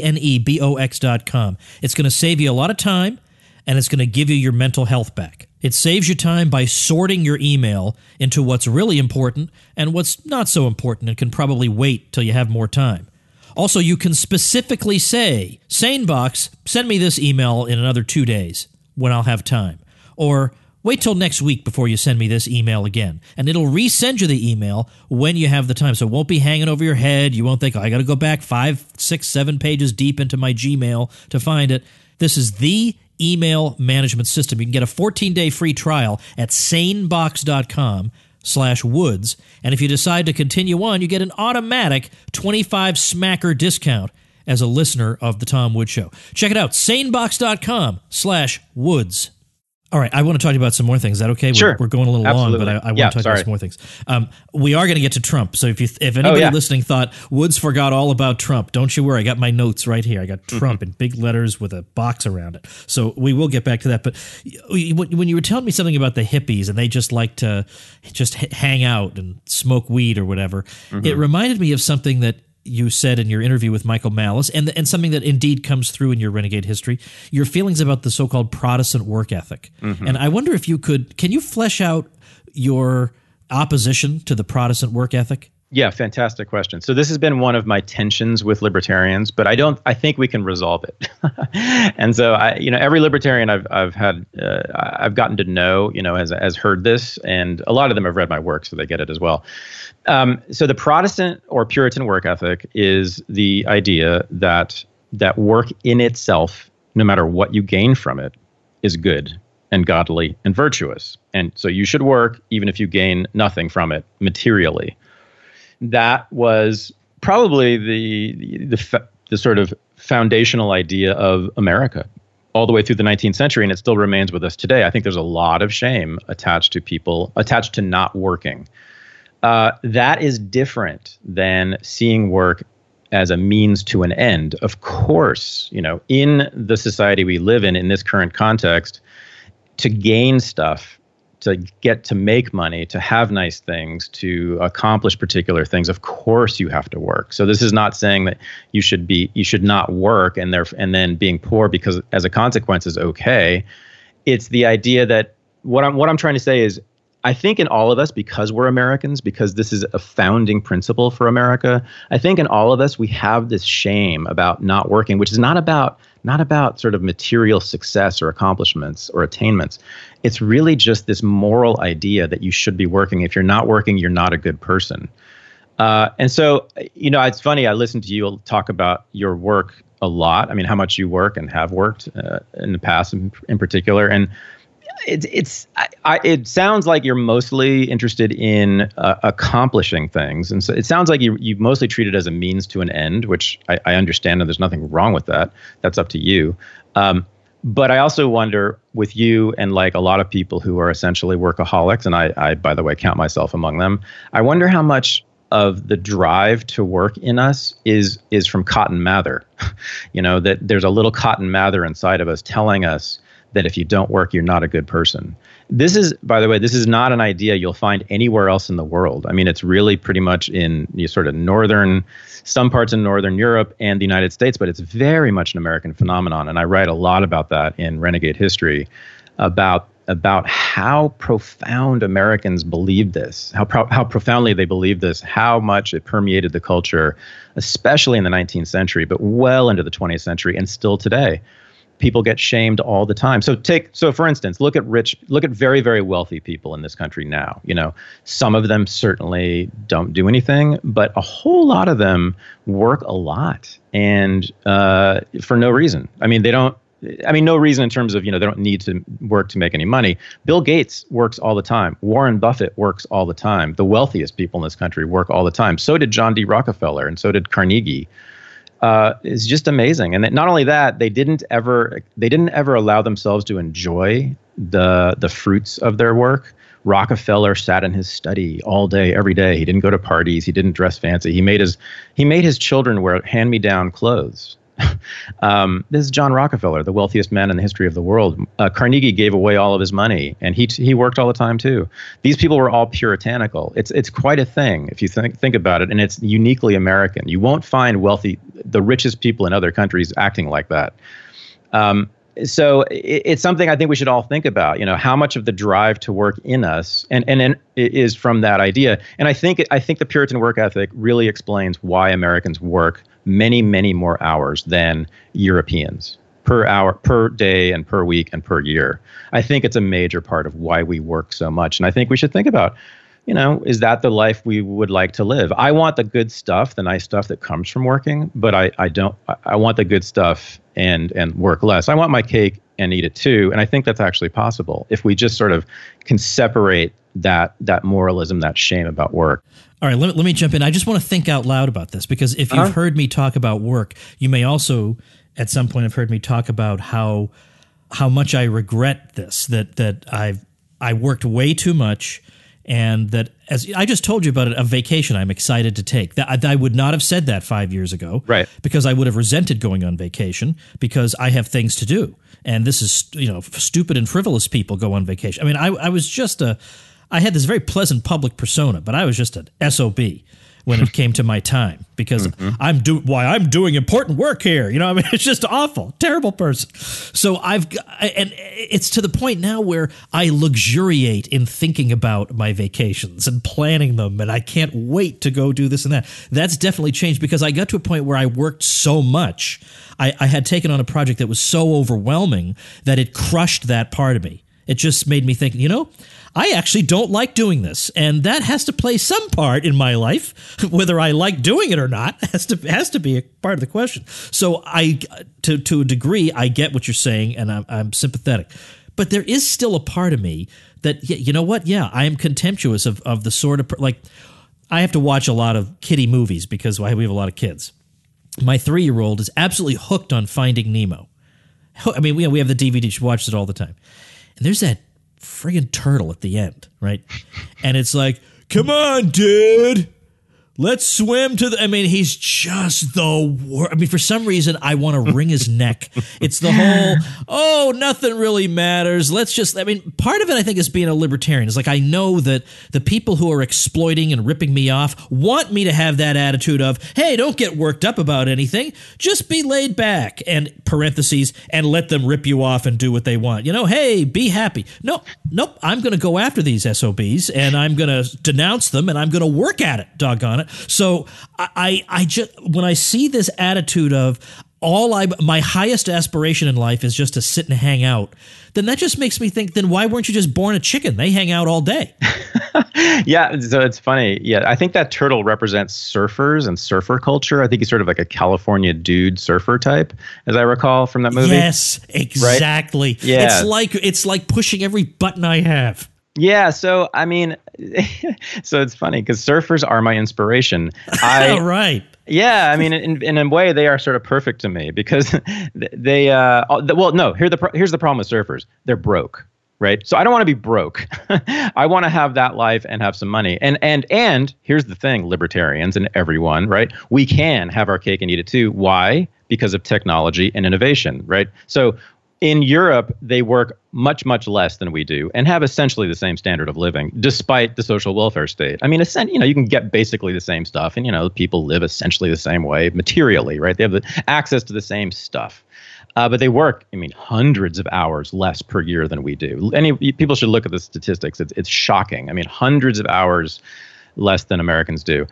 SANEBOX.com. It's going to save you a lot of time, and it's going to give you your mental health back. It saves you time by sorting your email into what's really important and what's not so important and can probably wait till you have more time. Also, you can specifically say, SaneBox, send me this email in another 2 days when I'll have time. Or wait till next week before you send me this email again. And it'll resend you the email when you have the time. So it won't be hanging over your head. You won't think, I got to go back 5, 6, 7 pages deep into my Gmail to find it. This is the email management system. You can get a 14-day free trial at sanebox.com/woods. And if you decide to continue on, you get an automatic 25 smacker discount as a listener of The Tom Woods Show. Check it out, sanebox.com/woods. All right, I want to talk to you about some more things. Is that okay? Sure. We're going a little Absolutely. long, but I want to talk about some more things. We are going to get to Trump. So if anybody listening thought Woods forgot all about Trump, don't you worry. I got my notes right here. I got Trump in big letters with a box around it. So we will get back to that. But when you were telling me something about the hippies and they just like to just hang out and smoke weed or whatever, it reminded me of something that you said in your interview with Michael Malice, and something that indeed comes through in your Renegade history, your feelings about the so-called Protestant work ethic. And I wonder if can you flesh out your opposition to the Protestant work ethic? Yeah, fantastic question. So this has been one of my tensions with libertarians, but I think we can resolve it. And so every libertarian I've gotten to know, has heard this, and a lot of them have read my work, so they get it as well. So the Protestant or Puritan work ethic is the idea that work in itself, no matter what you gain from it, is good and godly and virtuous. And so you should work even if you gain nothing from it materially. That was probably the sort of foundational idea of America all the way through the 19th century, and it still remains with us today. I think there's a lot of shame attached to not working. That is different than seeing work as a means to an end. Of course, in the society we live in this current context, to gain stuff, to get to make money, to have nice things, to accomplish particular things, of course you have to work. So this is not saying that you should not work and then being poor because as a consequence is okay. It's the idea that what I'm trying to say is, I think in all of us, because we're Americans, because this is a founding principle for America, I think in all of us we have this shame about not working, which is not about sort of material success or accomplishments or attainments. It's really just this moral idea that you should be working. If you're not working, you're not a good person. And so, it's funny, I listened to you talk about your work a lot. I mean, how much you work and have worked in the past in particular. And it sounds like you're mostly interested in accomplishing things. And so it sounds like you mostly treat it as a means to an end, which I understand, and there's nothing wrong with that. That's up to you. But I also wonder with you and like a lot of people who are essentially workaholics, and I by the way, count myself among them, I wonder how much of the drive to work in us is from Cotton Mather. That there's a little Cotton Mather inside of us telling us that if you don't work, you're not a good person. This is, by the way, this is not an idea you'll find anywhere else in the world. I mean, it's really pretty much in sort of some parts in Northern Europe and the United States, but it's very much an American phenomenon. And I write a lot about that in Renegade History, about how profound Americans believed this, how profoundly they believed this, how much it permeated the culture, especially in the 19th century, but well into the 20th century and still today. People get shamed all the time. So for instance, look at very, very wealthy people in this country now. Some of them certainly don't do anything, but a whole lot of them work a lot and for no reason. No reason in terms of, they don't need to work to make any money. Bill Gates works all the time. Warren Buffett works all the time. The wealthiest people in this country work all the time. So did John D. Rockefeller, and so did Carnegie. Is just amazing. And not only that, they didn't ever allow themselves to enjoy the fruits of their work. Rockefeller sat in his study all day, every day. He didn't go to parties. He didn't dress fancy. He made his children wear hand-me-down clothes. This is John Rockefeller, the wealthiest man in the history of the world. Carnegie gave away all of his money, and he worked all the time too. These people were all puritanical. It's quite a thing if you think about it, and it's uniquely American. You won't find the richest people in other countries acting like that. So it's something I think we should all think about. How much of the drive to work in us and is from that idea. And I think the Puritan work ethic really explains why Americans work many, many more hours than Europeans per hour, per day, and per week, and per year. I think it's a major part of why we work so much. And I think we should think about, is that the life we would like to live? I want the good stuff, the nice stuff that comes from working, but I want the good stuff and work less. I want my cake and eat it too. And I think that's actually possible if we just sort of can separate that moralism, that shame about work. All right, let me jump in. I just want to think out loud about this, because if you've heard me talk about work, you may also at some point have heard me talk about how much I regret this, that I worked way too much, and that, as I just told you about it, a vacation I'm excited to take. That I would not have said that 5 years ago, right? Because I would have resented going on vacation because I have things to do, and this is stupid and frivolous people go on vacation. I mean, I was just I had this very pleasant public persona, but I was just an SOB. when it came to my time, because I'm doing important work here. You know, I mean, it's just awful, terrible person. So and it's to the point now where I luxuriate in thinking about my vacations and planning them, and I can't wait to go do this and that. That's definitely changed because I got to a point where I worked so much. I had taken on a project that was so overwhelming that it crushed that part of me. It just made me think, you know, I actually don't like doing this, and that has to play some part in my life. Whether I like doing it or not has to be a part of the question. So to a degree, I get what you're saying, and I'm sympathetic. But there is still a part of me that, you know what? Yeah, I am contemptuous of the sort of, like, I have to watch a lot of kiddie movies because we have a lot of kids. My 3-year-old is absolutely hooked on Finding Nemo. I mean, we have the DVD. She watches it all the time. And there's that friggin' turtle at the end, right? And it's like, come on, dude. Let's swim to the... I mean, he's just the worst. I mean, for some reason, I want to wring his neck. It's the whole, oh, nothing really matters. Let's just... I mean, part of it, I think, is being a libertarian. It's like, I know that the people who are exploiting and ripping me off want me to have that attitude of, hey, don't get worked up about anything. Just be laid back, and parentheses, and let them rip you off and do what they want. You know, hey, be happy. Nope, I'm going to go after these SOBs, and I'm going to denounce them, and I'm going to work at it, doggone it. So I just, when I see this attitude of my highest aspiration in life is just to sit and hang out, then that just makes me think, then why weren't you just born a chicken? They hang out all day. Yeah, so it's funny. Yeah, I think that turtle represents surfers and surfer culture. I think he's sort of like a California dude surfer type, as I recall from that movie. Yes, exactly. Right? Yeah. It's like pushing every button I have. Yeah, so I mean, so it's funny because surfers are my inspiration. Right. Yeah, I mean, in a way, they are sort of perfect to me because they. Well, no. Here's the problem with surfers: they're broke, right? So I don't want to be broke. I want to have that life and have some money. And here's the thing: libertarians and everyone, right? We can have our cake and eat it too. Why? Because of technology and innovation, right? So in Europe, they work much, much less than we do and have essentially the same standard of living, despite the social welfare state. I mean, you can get basically the same stuff, and, people live essentially the same way materially, right? They have the access to the same stuff. But they work, hundreds of hours less per year than we do. People should look at the statistics. It's shocking. I mean, hundreds of hours less than Americans do.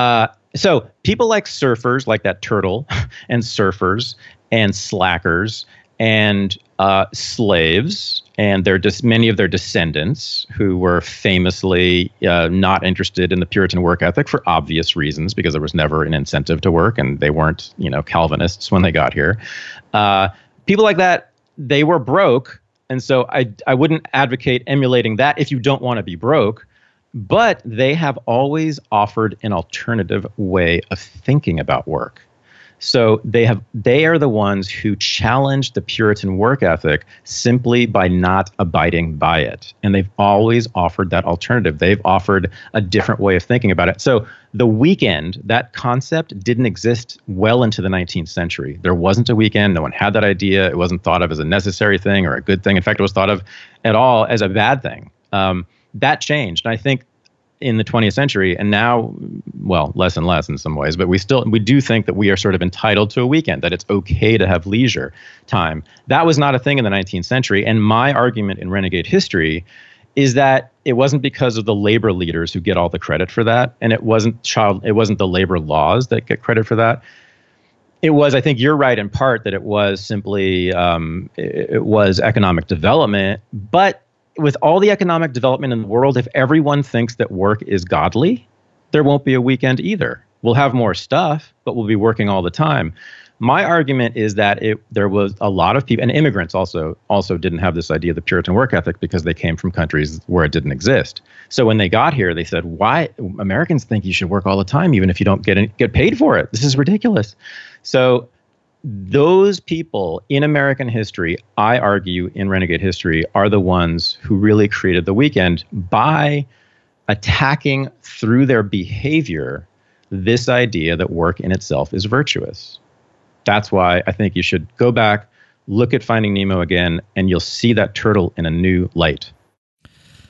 So people like surfers, like that turtle, and surfers and slackers, and slaves, and many of their descendants who were famously not interested in the Puritan work ethic for obvious reasons, because there was never an incentive to work, and they weren't, Calvinists when they got here. People like that, they were broke, and so I wouldn't advocate emulating that if you don't want to be broke. But they have always offered an alternative way of thinking about work. So they are the ones who challenge the Puritan work ethic simply by not abiding by it. And they've always offered that alternative. They've offered a different way of thinking about it. So the weekend, that concept didn't exist well into the 19th century. There wasn't a weekend. No one had that idea. It wasn't thought of as a necessary thing or a good thing. In fact, it was thought of at all as a bad thing. That changed. And I think in the 20th century, and now, well, less and less in some ways, but we do think that we are sort of entitled to a weekend, that it's okay to have leisure time. That was not a thing in the 19th century. And my argument in Renegade History is that it wasn't because of the labor leaders who get all the credit for that, and it wasn't the labor laws that get credit for that. It was, I think you're right in part, that it was simply it was economic development, but with all the economic development in the world, if everyone thinks that work is godly, there won't be a weekend either. We'll have more stuff, but we'll be working all the time. My argument is that there was a lot of people, and immigrants also didn't have this idea of the Puritan work ethic because they came from countries where it didn't exist. So when they got here, they said, "Why Americans think you should work all the time, even if you don't get paid for it? This is ridiculous." So those people in American history, I argue in Renegade History, are the ones who really created the weekend by attacking through their behavior this idea that work in itself is virtuous. That's why I think you should go back, look at Finding Nemo again, and you'll see that turtle in a new light.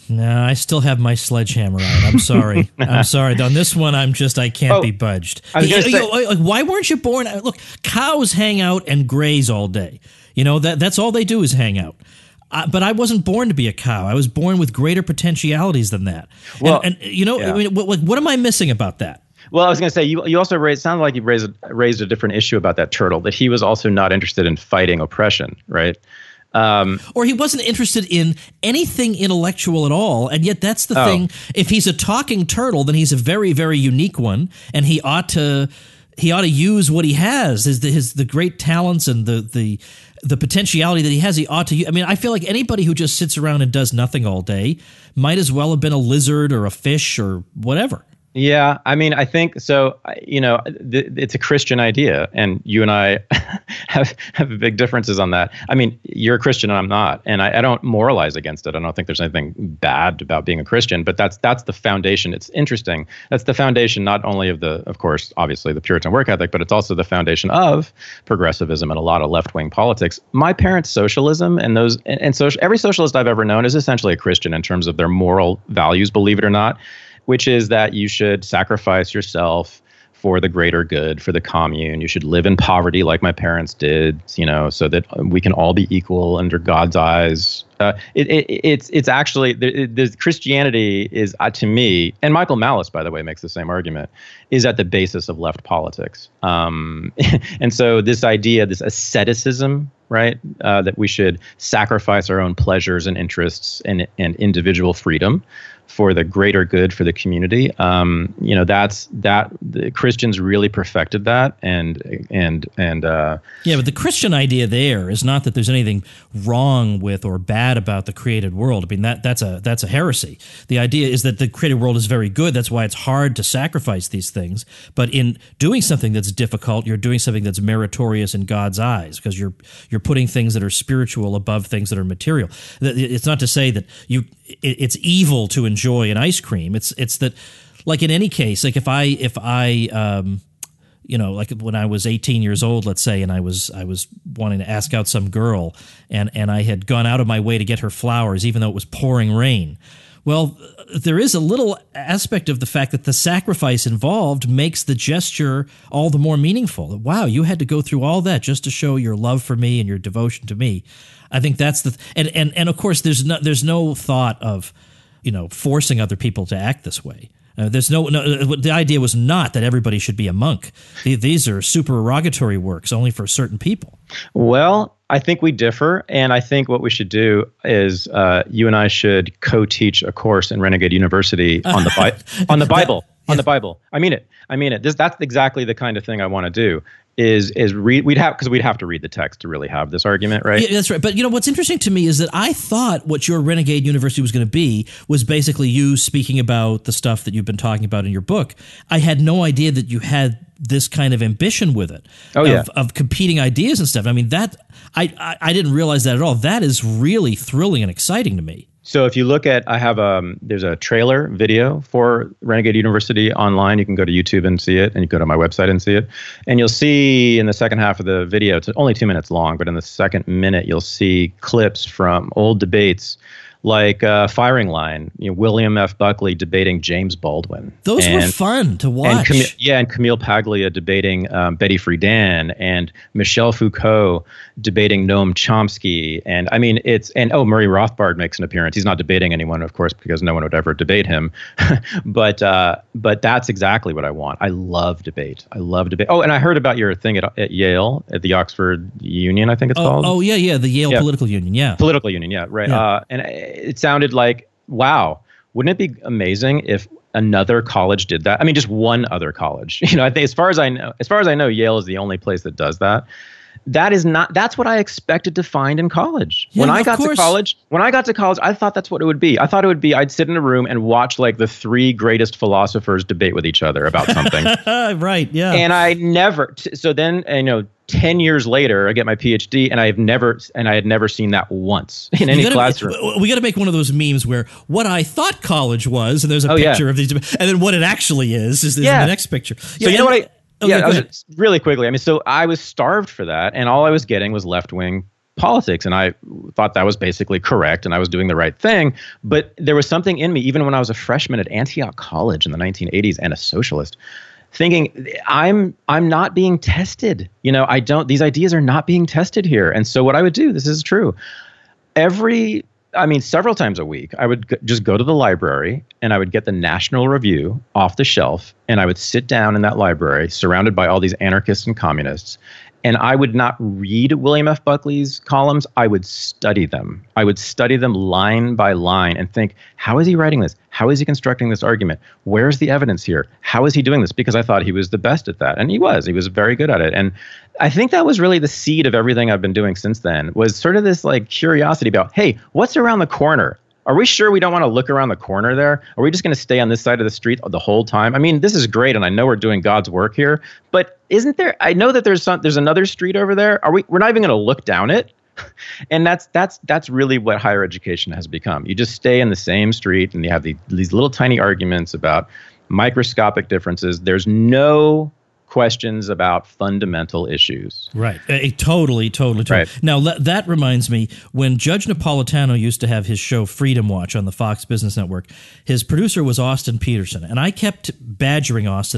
No, I still have my sledgehammer out. I'm sorry. I'm sorry. On this one, I can't be budged. I was gonna say, why weren't you born? Look, cows hang out and graze all day. That's all they do is hang out. But I wasn't born to be a cow. I was born with greater potentialities than that. Well, I mean, what am I missing about that? Well, I was going to say, you also sounded like you raised a different issue about that turtle, that he was also not interested in fighting oppression, right? Or he wasn't interested in anything intellectual at all, and yet that's the thing. If he's a talking turtle, then he's a very, very unique one, and he ought to use what he has, the great talents and the potentiality that he has. He ought to. I mean, I feel like anybody who just sits around and does nothing all day might as well have been a lizard or a fish or whatever. Yeah, I mean, I think so. It's a Christian idea, and you and I have big differences on that. I mean, you're a Christian and I'm not, and I don't moralize against it. I don't think there's anything bad about being a Christian, but that's the foundation. It's interesting. That's the foundation not only of course, obviously the Puritan work ethic, but it's also the foundation of progressivism and a lot of left-wing politics. My parents' socialism and every socialist I've ever known is essentially a Christian in terms of their moral values, believe it or not, which is that you should sacrifice yourself for the greater good, for the commune. You should live in poverty like my parents did, so that we can all be equal under God's eyes. It's actually, the Christianity is, to me, and Michael Malice, by the way, makes the same argument, is at the basis of left politics. And so this idea, this asceticism, right, that we should sacrifice our own pleasures and interests and individual freedom for the greater good for the community. The Christians really perfected that, and but the Christian idea there is not that there's anything wrong with or bad about the created world. I mean, that's a heresy. The idea is that the created world is very good. That's why it's hard to sacrifice these things. But in doing something that's difficult, you're doing something that's meritorious in God's eyes, because you're putting things that are spiritual above things that are material. It's not to say that it's evil to enjoy an ice cream. It's that, like, in any case, like if I like when I was 18 years old, let's say, and I was wanting to ask out some girl, and I had gone out of my way to get her flowers, even though it was pouring rain. Well, there is a little aspect of the fact that the sacrifice involved makes the gesture all the more meaningful. Wow, you had to go through all that just to show your love for me and your devotion to me. I think that's and of course there's no thought of forcing other people to act this way. The idea was not that everybody should be a monk. These are supererogatory works only for certain people. Well, I think we differ, and I think what we should do is you and I should co-teach a course in Renegade University on the Bible. On the Bible. I mean it. That's exactly the kind of thing I want to do. Is read, we'd have to read the text to really have this argument, right? Yeah, that's right. But what's interesting to me is that I thought what your Renegade University was going to be was basically you speaking about the stuff that you've been talking about in your book. I had no idea that you had this kind of ambition with it, of competing ideas and stuff. I mean, that I didn't realize that at all. That is really thrilling and exciting to me. So if you look at, there's a trailer video for Renegade University online. You can go to YouTube and see it, and you go to my website and see it. And you'll see in the second half of the video, it's only 2 minutes long, but in the second minute, you'll see clips from old debates like Firing Line, William F. Buckley debating James Baldwin. Those were fun to watch. And Camille Paglia debating Betty Friedan, and Michel Foucault debating Noam Chomsky. And I mean, Murray Rothbard makes an appearance. He's not debating anyone, of course, because no one would ever debate him. But that's exactly what I want. I love debate. Oh, and I heard about your thing at Yale, at the Oxford Union, I think it's called. Oh, yeah, the Yale Political Union, yeah. Political Union, yeah, right. Yeah. And it sounded like, wow, wouldn't it be amazing if another college did that? I mean, just one other college. I think as far as I know, Yale is the only place that does that. That's what I expected to find in college. Yeah, when I got to college, I thought that's what it would be. I thought it would be, I'd sit in a room and watch like the three greatest philosophers debate with each other about something. Right. Yeah. And I never, so then, 10 years later, I get my PhD, and I had never seen that once in any classroom. We got to make one of those memes where what I thought college was, and there's a picture of these, and then what it actually is the next picture. So you know what really quickly. I mean, so I was starved for that, and all I was getting was left-wing politics. And I thought that was basically correct and I was doing the right thing. But there was something in me, even when I was a freshman at Antioch College in the 1980s and a socialist, thinking I'm not being tested. These ideas are not being tested here. And so what I would do, this is true, several times a week, I would just go to the library and I would get the National Review off the shelf and I would sit down in that library surrounded by all these anarchists and communists. And I would not read William F. Buckley's columns. I would study them. I would study them line by line and think, how is he writing this? How is he constructing this argument? Where's the evidence here? How is he doing this? Because I thought he was the best at that. And he was very good at it. And I think that was really the seed of everything I've been doing since then, was sort of this like curiosity about, hey, what's around the corner? Are we sure we don't want to look around the corner there? Are we just going to stay on this side of the street the whole time? I mean, this is great, and I know we're doing God's work here, but isn't there? I know that there's another street over there. We're not even going to look down it? And that's really what higher education has become. You just stay in the same street, and you have these little tiny arguments about microscopic differences. There's no questions about fundamental issues. Right. Totally. Right. Now, that reminds me, when Judge Napolitano used to have his show Freedom Watch on the Fox Business Network, his producer was Austin Peterson, and I kept badgering Austin.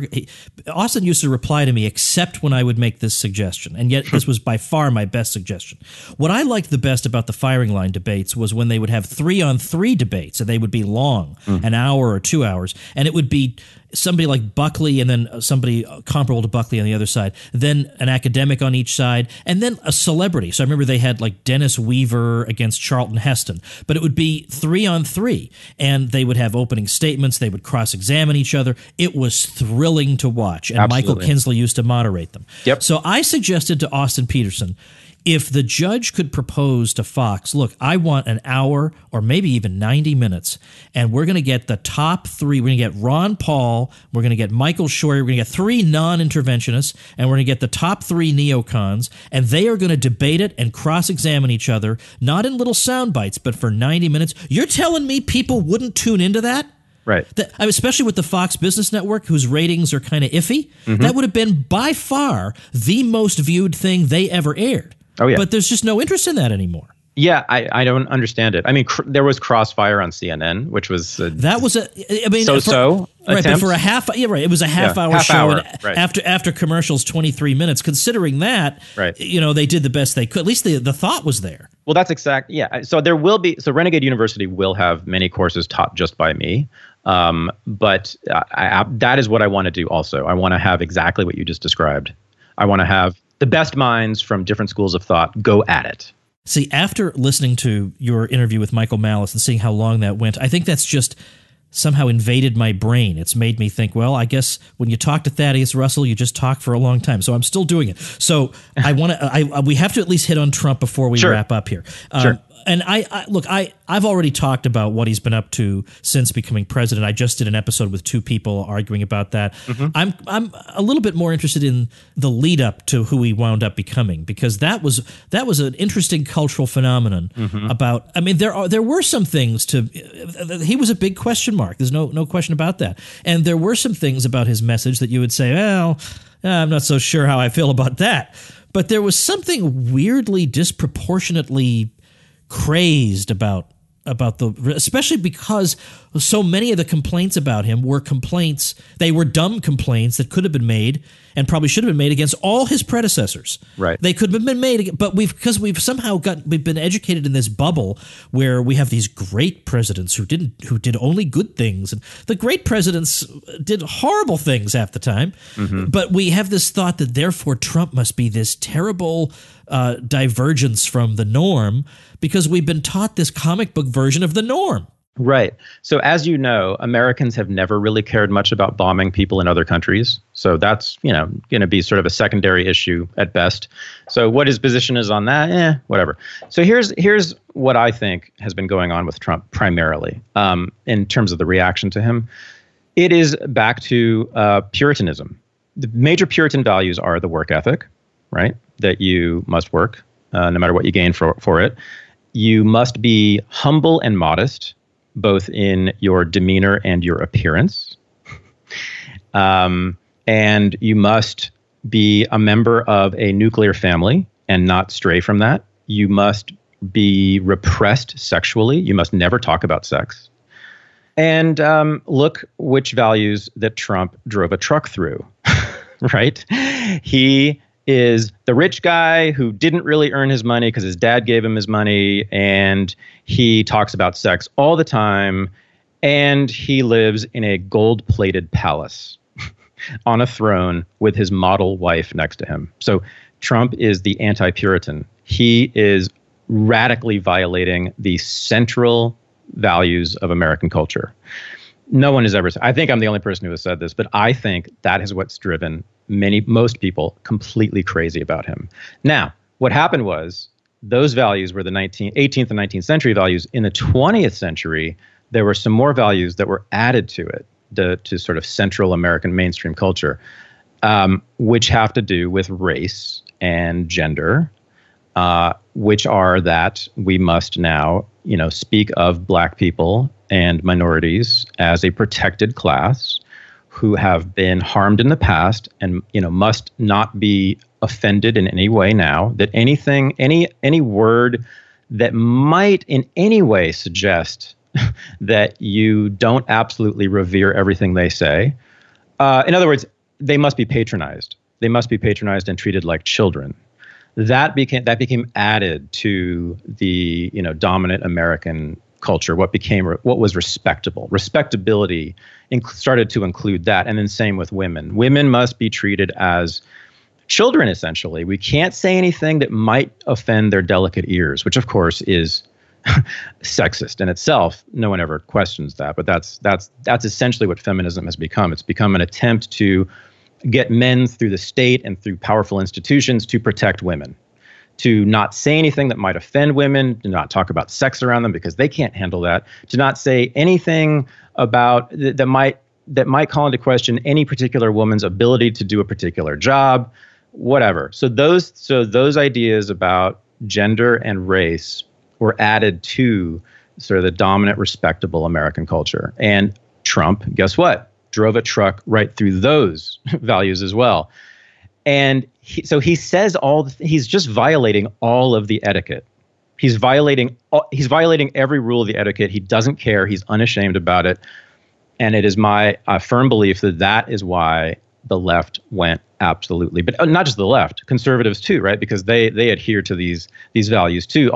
Austin used to reply to me except when I would make this suggestion, and yet this was by far my best suggestion. What I liked the best about the firing line debates was when they would have 3-on-3 debates, and they would be long, an hour or 2 hours, and it would be somebody like Buckley and then somebody comparable to Buckley on the other side, then an academic on each side, and then a celebrity. So I remember they had like Dennis Weaver against Charlton Heston, but it would be 3-on-3, and they would have opening statements. They would cross-examine each other. It was thrilling to watch, and Absolutely. Michael Kinsley used to moderate them. Yep. So I suggested to Austin Peterson, if the judge could propose to Fox, look, I want an hour or maybe even 90 minutes, and we're going to get the top three. We're going to get Ron Paul, we're going to get Michael Scheuer, we're going to get 3 non-interventionists, and we're going to get the top 3 neocons, and they are going to debate it and cross-examine each other, not in little sound bites, but for 90 minutes. You're telling me people wouldn't tune into that? Right. Especially with the Fox Business Network, whose ratings are kind of iffy, that would have been by far the most viewed thing they ever aired. Oh, yeah. But there's just no interest in that anymore. Yeah, I don't understand it. I mean, there was Crossfire on CNN, which was that was so-so right, attempt. but for a half, right, it was a half-hour show. Hour, and right. After commercials, 23 minutes. Considering that, right. They did the best they could. At least the thought was there. Well, that's exact. Yeah. So there will be. So Renegade University will have many courses taught just by me. But that is what I want to do. Also, I want to have exactly what you just described. I want to have the best minds from different schools of thought go at it. See, after listening to your interview with Michael Malice and seeing how long that went, I think that's just somehow invaded my brain. It's made me think, well, I guess when you talk to Thaddeus Russell, you just talk for a long time. So I'm still doing it. So I want to. We have to at least hit on Trump before we wrap up here. Sure. And I've already talked about what he's been up to since becoming president. I just did an episode with 2 people arguing about that. I'm a little bit more interested in the lead up to who he wound up becoming, because that was an interesting cultural phenomenon. About, I mean, there were some things to. He was a big question mark. There's no question about that. And there were some things about his message that you would say, well, I'm not so sure how I feel about that. But there was something weirdly disproportionately crazed about especially because so many of the complaints about him were complaints. They were dumb complaints that could have been made and probably should have been made against all his predecessors. Right. They could have been made, but we've been educated in this bubble where we have these great presidents who did only good things, and the great presidents did horrible things half the time. But we have this thought that therefore Trump must be this terrible divergence from the norm, because we've been taught this comic book version of the norm. Right. So as you know, Americans have never really cared much about bombing people in other countries. So that's, going to be sort of a secondary issue at best. So what his position is on that, whatever. So here's what I think has been going on with Trump primarily in terms of the reaction to him. It is back to Puritanism. The major Puritan values are the work ethic, right? That you must work no matter what you gain for it. You must be humble and modest, both in your demeanor and your appearance. And you must be a member of a nuclear family and not stray from that. You must be repressed sexually. You must never talk about sex. And look which values that Trump drove a truck through, right? He is the rich guy who didn't really earn his money because his dad gave him his money, and he talks about sex all the time, and he lives in a gold-plated palace on a throne with his model wife next to him. So Trump is the anti-Puritan. He is radically violating the central values of American culture. No one has ever said, I think I'm the only person who has said this, but I think that is what's driven most people completely crazy about him. Now, what happened was those values were the 18th and 19th century values. In the 20th century, there were some more values that were added to it, to sort of Central American mainstream culture, which have to do with race and gender, which are that we must now, speak of Black people and minorities as a protected class who have been harmed in the past and, must not be offended in any way now. That any word that might in any way suggest that you don't absolutely revere everything they say. In other words, they must be patronized. They must be patronized and treated like children. That became added to the dominant American culture. What was respectable. Respectability started to include that, and then same with women. Women must be treated as children, essentially. We can't say anything that might offend their delicate ears, which of course is sexist in itself. No one ever questions that, but that's essentially what feminism has become. It's become an attempt to get men through the state and through powerful institutions to protect women, to not say anything that might offend women, to not talk about sex around them because they can't handle that, to not say anything about that might call into question any particular woman's ability to do a particular job, whatever. So those ideas about gender and race were added to sort of the dominant, respectable American culture. And Trump, guess what? Drove a truck right through those values as well. And he says he's just violating all of the etiquette. He's violating every rule of the etiquette. He doesn't care. He's unashamed about it. And it is my firm belief that is why the left went absolutely, but not just the left, conservatives too, right? Because they adhere to these values too.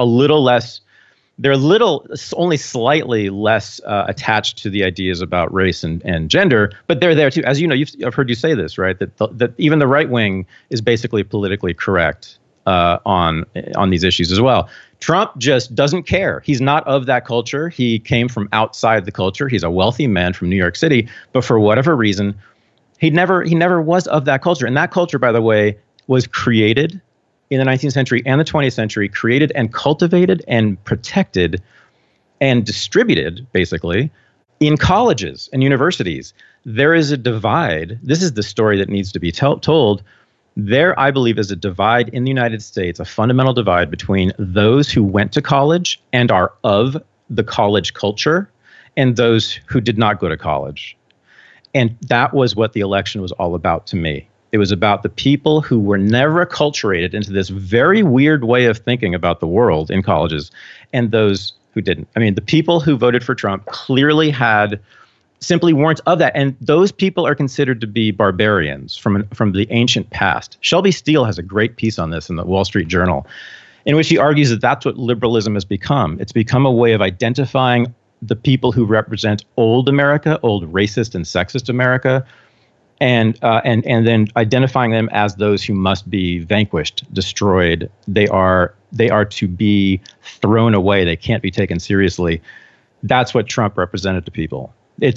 They're only slightly less attached to the ideas about race and gender, but they're there too. As you know, I've heard you say this, right? That even the right wing is basically politically correct on these issues as well. Trump just doesn't care. He's not of that culture. He came from outside the culture. He's a wealthy man from New York City, but for whatever reason, he never was of that culture. And that culture, by the way, was created in the 19th century and the 20th century, created and cultivated and protected and distributed, basically, in colleges and universities. There is a divide. This is the story that needs to be told. There, I believe, is a divide in the United States, a fundamental divide between those who went to college and are of the college culture and those who did not go to college. And that was what the election was all about to me. It was about the people who were never acculturated into this very weird way of thinking about the world in colleges, and those who didn't. I mean, the people who voted for Trump clearly simply weren't of that. And those people are considered to be barbarians from the ancient past. Shelby Steele has a great piece on this in the Wall Street Journal, in which he argues that that's what liberalism has become. It's become a way of identifying the people who represent old America, old racist and sexist America, and then identifying them as those who must be vanquished, destroyed. They are to be thrown away. They can't be taken seriously. That's what Trump represented to people.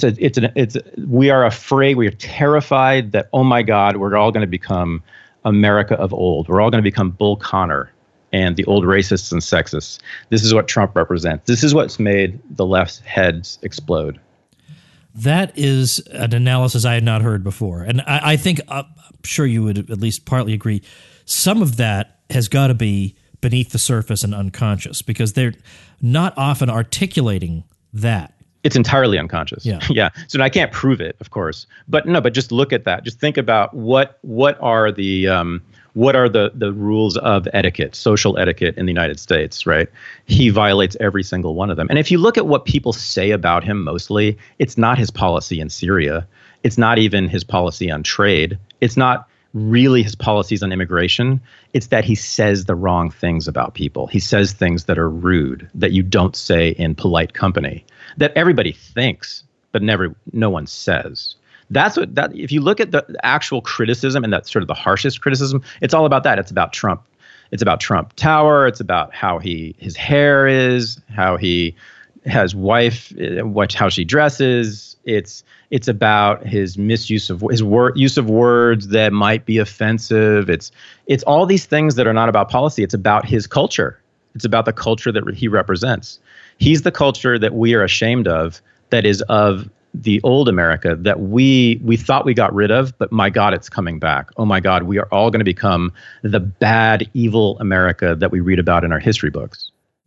We are afraid, we are terrified that, oh my God, we're all going to become America of old. We're all going to become Bull Connor and the old racists and sexists. This is what Trump represents. This is what's made the left's heads explode. That is an analysis I had not heard before. And I think, I'm sure you would at least partly agree, some of that has got to be beneath the surface and unconscious, because they're not often articulating that. It's entirely unconscious. Yeah. Yeah. So I can't prove it, of course. But just look at that. Just think about what are the what are the rules of etiquette, social etiquette in the United States, right? He violates every single one of them. And if you look at what people say about him mostly, it's not his policy in Syria. It's not even his policy on trade. It's not really his policies on immigration. It's that he says the wrong things about people. He says things that are rude, that you don't say in polite company, that everybody thinks, but no one says. That if you look at the actual criticism, and that's sort of the harshest criticism, it's all about that. It's about Trump. It's about Trump Tower. It's about how his hair is, how he has wife, how she dresses. It's about his misuse of use of words that might be offensive. It's all these things that are not about policy. It's about his culture. It's about the culture that he represents. He's the culture that we are ashamed of, that is of the old America that we thought we got rid of, but my God, it's coming back. Oh my God, we are all going to become the bad, evil America that we read about in our history books.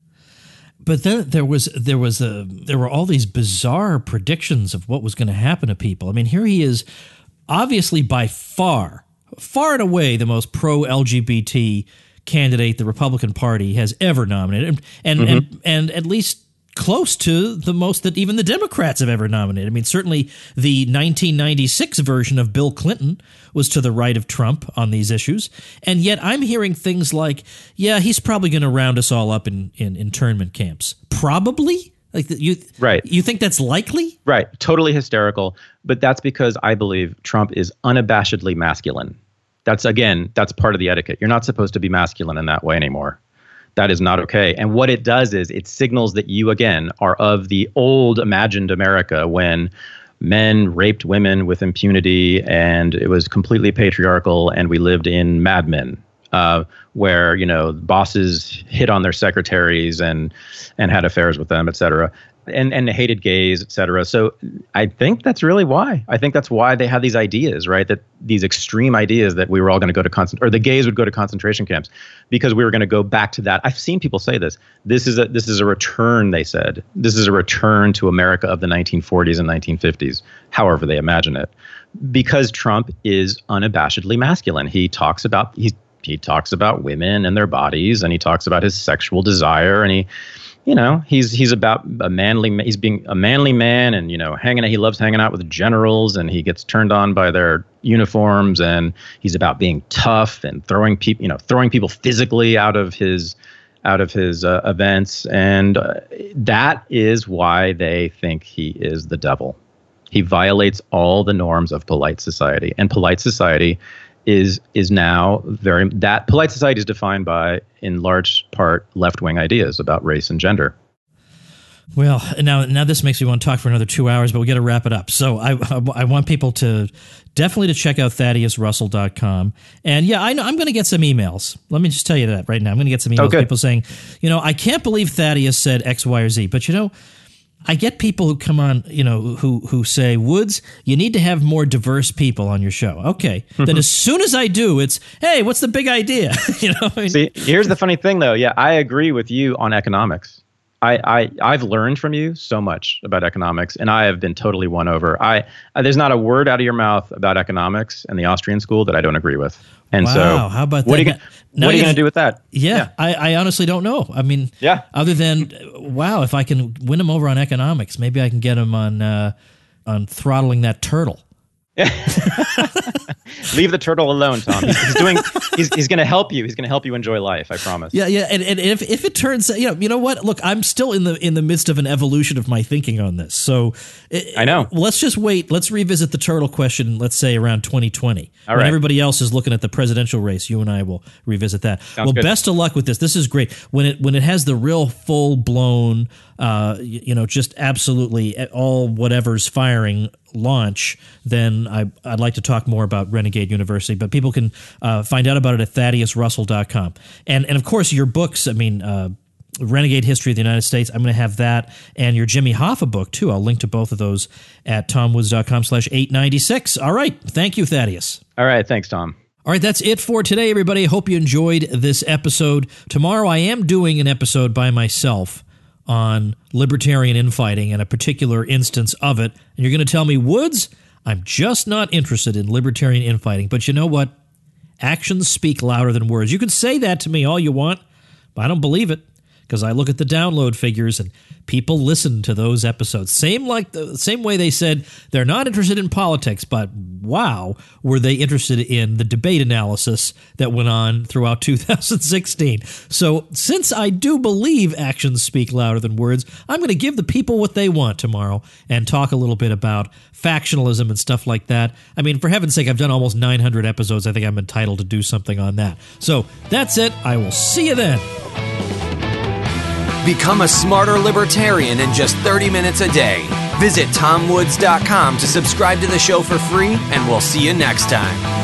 But then there were all these bizarre predictions of what was going to happen to people. I mean, here he is, obviously by far and away the most pro-LGBT candidate the Republican Party has ever nominated, and at least close to the most that even the Democrats have ever nominated. I mean, certainly the 1996 version of Bill Clinton was to the right of Trump on these issues. And yet I'm hearing things like, yeah, he's probably going to round us all up in internment camps. Probably? Right. You think that's likely? Right. Totally hysterical. But that's because I believe Trump is unabashedly masculine. That's part of the etiquette. You're not supposed to be masculine in that way anymore. That is not okay. And what it does is it signals that you, again, are of the old imagined America when men raped women with impunity and it was completely patriarchal and we lived in Mad Men, where, bosses hit on their secretaries and had affairs with them, et cetera. And hated gays, et cetera. So I think that's really why. I think that's why they had these ideas, right? That these extreme ideas that we were all going to go to or the gays would go to concentration camps, because we were going to go back to that. I've seen people say this. This is a return, they said. This is a return to America of the 1940s and 1950s, however they imagine it. Because Trump is unabashedly masculine. He talks about women and their bodies, and he talks about his sexual desire, and he's about he's being a manly man, and he loves hanging out with generals, and he gets turned on by their uniforms, and he's about being tough and throwing people physically out of his events, and that is why they think he is the devil. He violates all the norms of polite society, and polite society is now polite society is defined by, in large part, left-wing ideas about race and gender. Well, now this makes me want to talk for another 2 hours, but we got to wrap it up. So I want people to definitely check out ThaddeusRussell.com. And yeah, I'm going to get some emails. Let me just tell you that right now. I'm going to get some emails. People saying, I can't believe Thaddeus said X, Y, or Z, but I get people who come on, who say, Woods, you need to have more diverse people on your show. Okay. Then as soon as I do, it's, hey, what's the big idea? See, here's the funny thing, though. Yeah, I agree with you on economics. I've learned from you so much about economics, and I have been totally won over. There's not a word out of your mouth about economics and the Austrian school that I don't agree with. And wow, so, how about what that? What are you going to do with that? Yeah. I honestly don't know. I mean, other than, wow, if I can win him over on economics, maybe I can get him on throttling that turtle. Leave the turtle alone, Tom. He's going to help you. He's going to help you enjoy life. I promise. Yeah. And if it turns, you know what? Look, I'm still in the midst of an evolution of my thinking on this. So I know. Let's just wait. Let's revisit the turtle question. Let's say around 2020, when everybody else is looking at the presidential race. You and I will revisit that. Sounds good. Best of luck with this. This is great. When it has the real full blown, just absolutely all whatever's firing launch, then I'd like to talk more about Renegade University, but people can find out about it at ThaddeusRussell.com. And of course, your books, Renegade History of the United States, I'm going to have that, and your Jimmy Hoffa book, too. I'll link to both of those at TomWoods.com/896. All right. Thank you, Thaddeus. All right. Thanks, Tom. All right, that's it for today, everybody. Hope you enjoyed this episode. Tomorrow, I am doing an episode by myself on libertarian infighting and a particular instance of it. And you're going to tell me, Woods, I'm just not interested in libertarian infighting. But you know what? Actions speak louder than words. You can say that to me all you want, but I don't believe it, because I look at the download figures and people listen to those episodes. Same way they said they're not interested in politics, but wow, were they interested in the debate analysis that went on throughout 2016. So since I do believe actions speak louder than words, I'm going to give the people what they want tomorrow and talk a little bit about factionalism and stuff like that. I mean, for heaven's sake, I've done almost 900 episodes. I think I'm entitled to do something on that. So that's it. I will see you then. Become a smarter libertarian in just 30 minutes a day. Visit TomWoods.com to subscribe to the show for free, and we'll see you next time.